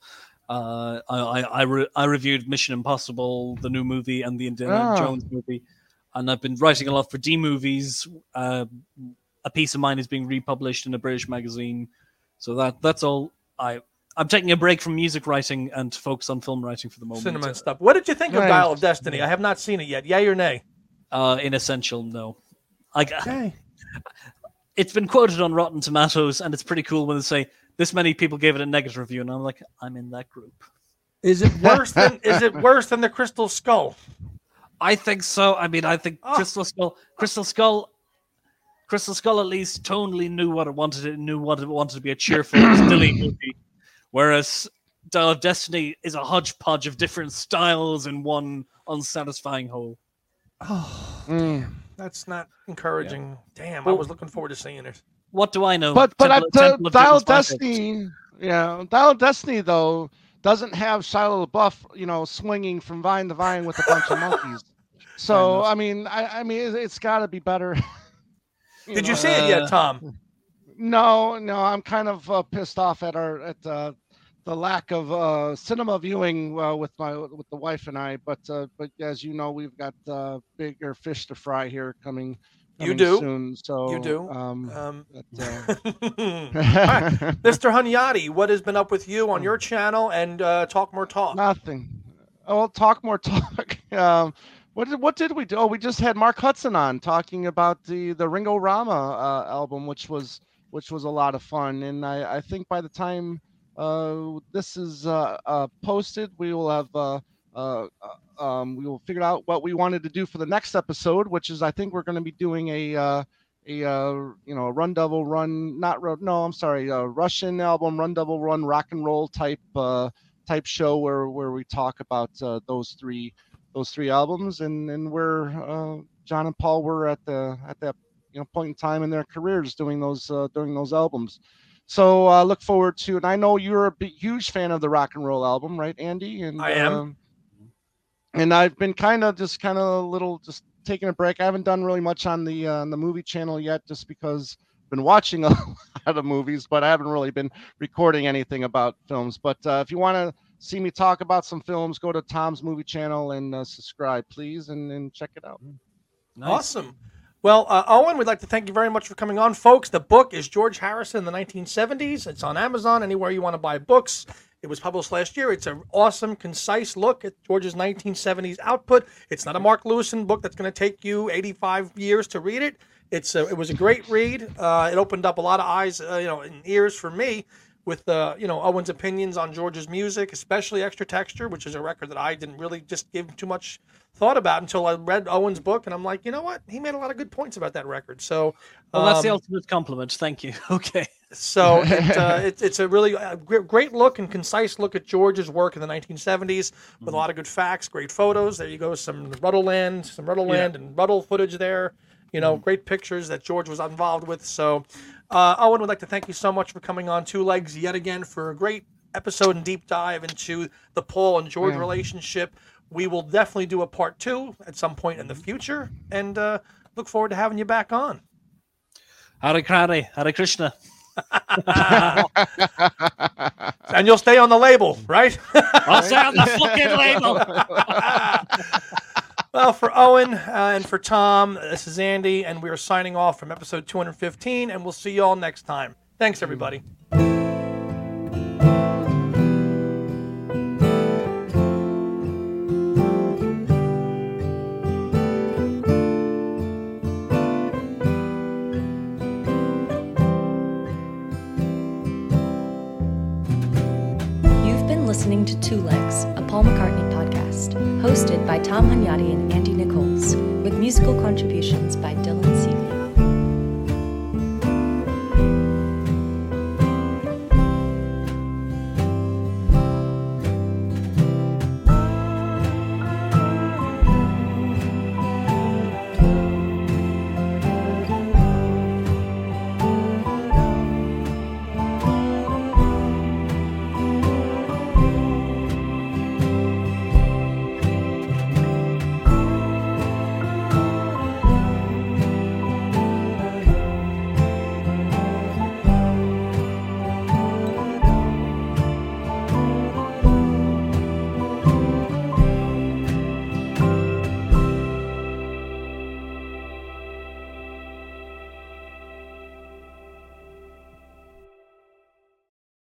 I reviewed Mission Impossible, the new movie, and the Indiana Jones movie, and I've been writing a lot for D Movies. A piece of mine is being republished in a British magazine, so that's all. I'm taking a break from music writing and to focus on film writing for the moment. Cinema and stuff. What did you think of Dial of Destiny? I have not seen it yet. Yay or nay? Inessential, no. It's been quoted on Rotten Tomatoes, and it's pretty cool when they say this many people gave it a negative review, and I'm like, I'm in that group. Is it worse than the Crystal Skull? I think so. I mean, I think Crystal Skull at least tonally knew what it wanted. It knew what it wanted to be a cheerful, stilly movie. Whereas Dial of Destiny is a hodgepodge of different styles in one unsatisfying whole. Oh, damn. That's not encouraging. Yeah. Damn, I was looking forward to seeing it. What do I know? But Dial of Destiny, Dial of Destiny, though, doesn't have Shia LaBeouf, swinging from vine to vine with a bunch of monkeys. So, I mean, it's got to be better. Did you see it yet, Tom? No, I'm kind of pissed off at the lack of cinema viewing with the wife and I, but as you know, we've got bigger fish to fry here coming soon. So you do. Mr. Hunyadi, what has been up with you on your channel and Talk More Talk? Nothing. Oh, Talk More Talk. What did we do? Oh, we just had Mark Hudson on talking about the Ringo Rama album, which was a lot of fun, and I think by the time this is posted, we will have we will figure out what we wanted to do for the next episode, which is I think we're going to be doing a Run Double Run, Russian album Run Double Run rock and roll type show where we talk about those three albums and where John and Paul were at that point in time in their careers doing those albums. So look forward to, and I know you're a huge fan of the rock and roll album, right, Andy? And I am. And I've been kind of taking a break. I haven't done really much on the movie channel yet, just because I've been watching a lot of movies, but I haven't really been recording anything about films. But if you want to see me talk about some films, go to Tom's Movie Channel and subscribe, please, and check it out. Nice. Awesome. Well, Owen, we'd like to thank you very much for coming on, folks. The book is George Harrison in the 1970s. It's on Amazon, anywhere you want to buy books. It was published last year. It's an awesome, concise look at George's 1970s output. It's not a Mark Lewison book that's going to take you 85 years to read it. It was a great read. It opened up a lot of eyes, and ears for me with, Owen's opinions on George's music, especially Extra Texture, which is a record that I didn't really just give too much thought about until I read Owen's book, and I'm like, you know what? He made a lot of good points about that record. So, that's the ultimate compliment. Thank you. Okay. So it's a really great look and concise look at George's work in the 1970s with a lot of good facts, great photos. There you go, some Ruddleland and Ruddle footage there. Great pictures that George was involved with. So, Owen, would like to thank you so much for coming on Two Legs yet again for a great episode and deep dive into the Paul and George relationship. We will definitely do a part 2 at some point in the future, and look forward to having you back on. Hare Krishna. And you'll stay on the label, right? I'll stay on the fucking label. Well, for Owen and for Tom, this is Andy, and we are signing off from episode 215, and we'll see you all next time. Thanks, everybody. Listening to Two Legs, a Paul McCartney podcast, hosted by Tom Hunyadi and Andy Nichols, with musical contributions by Dylan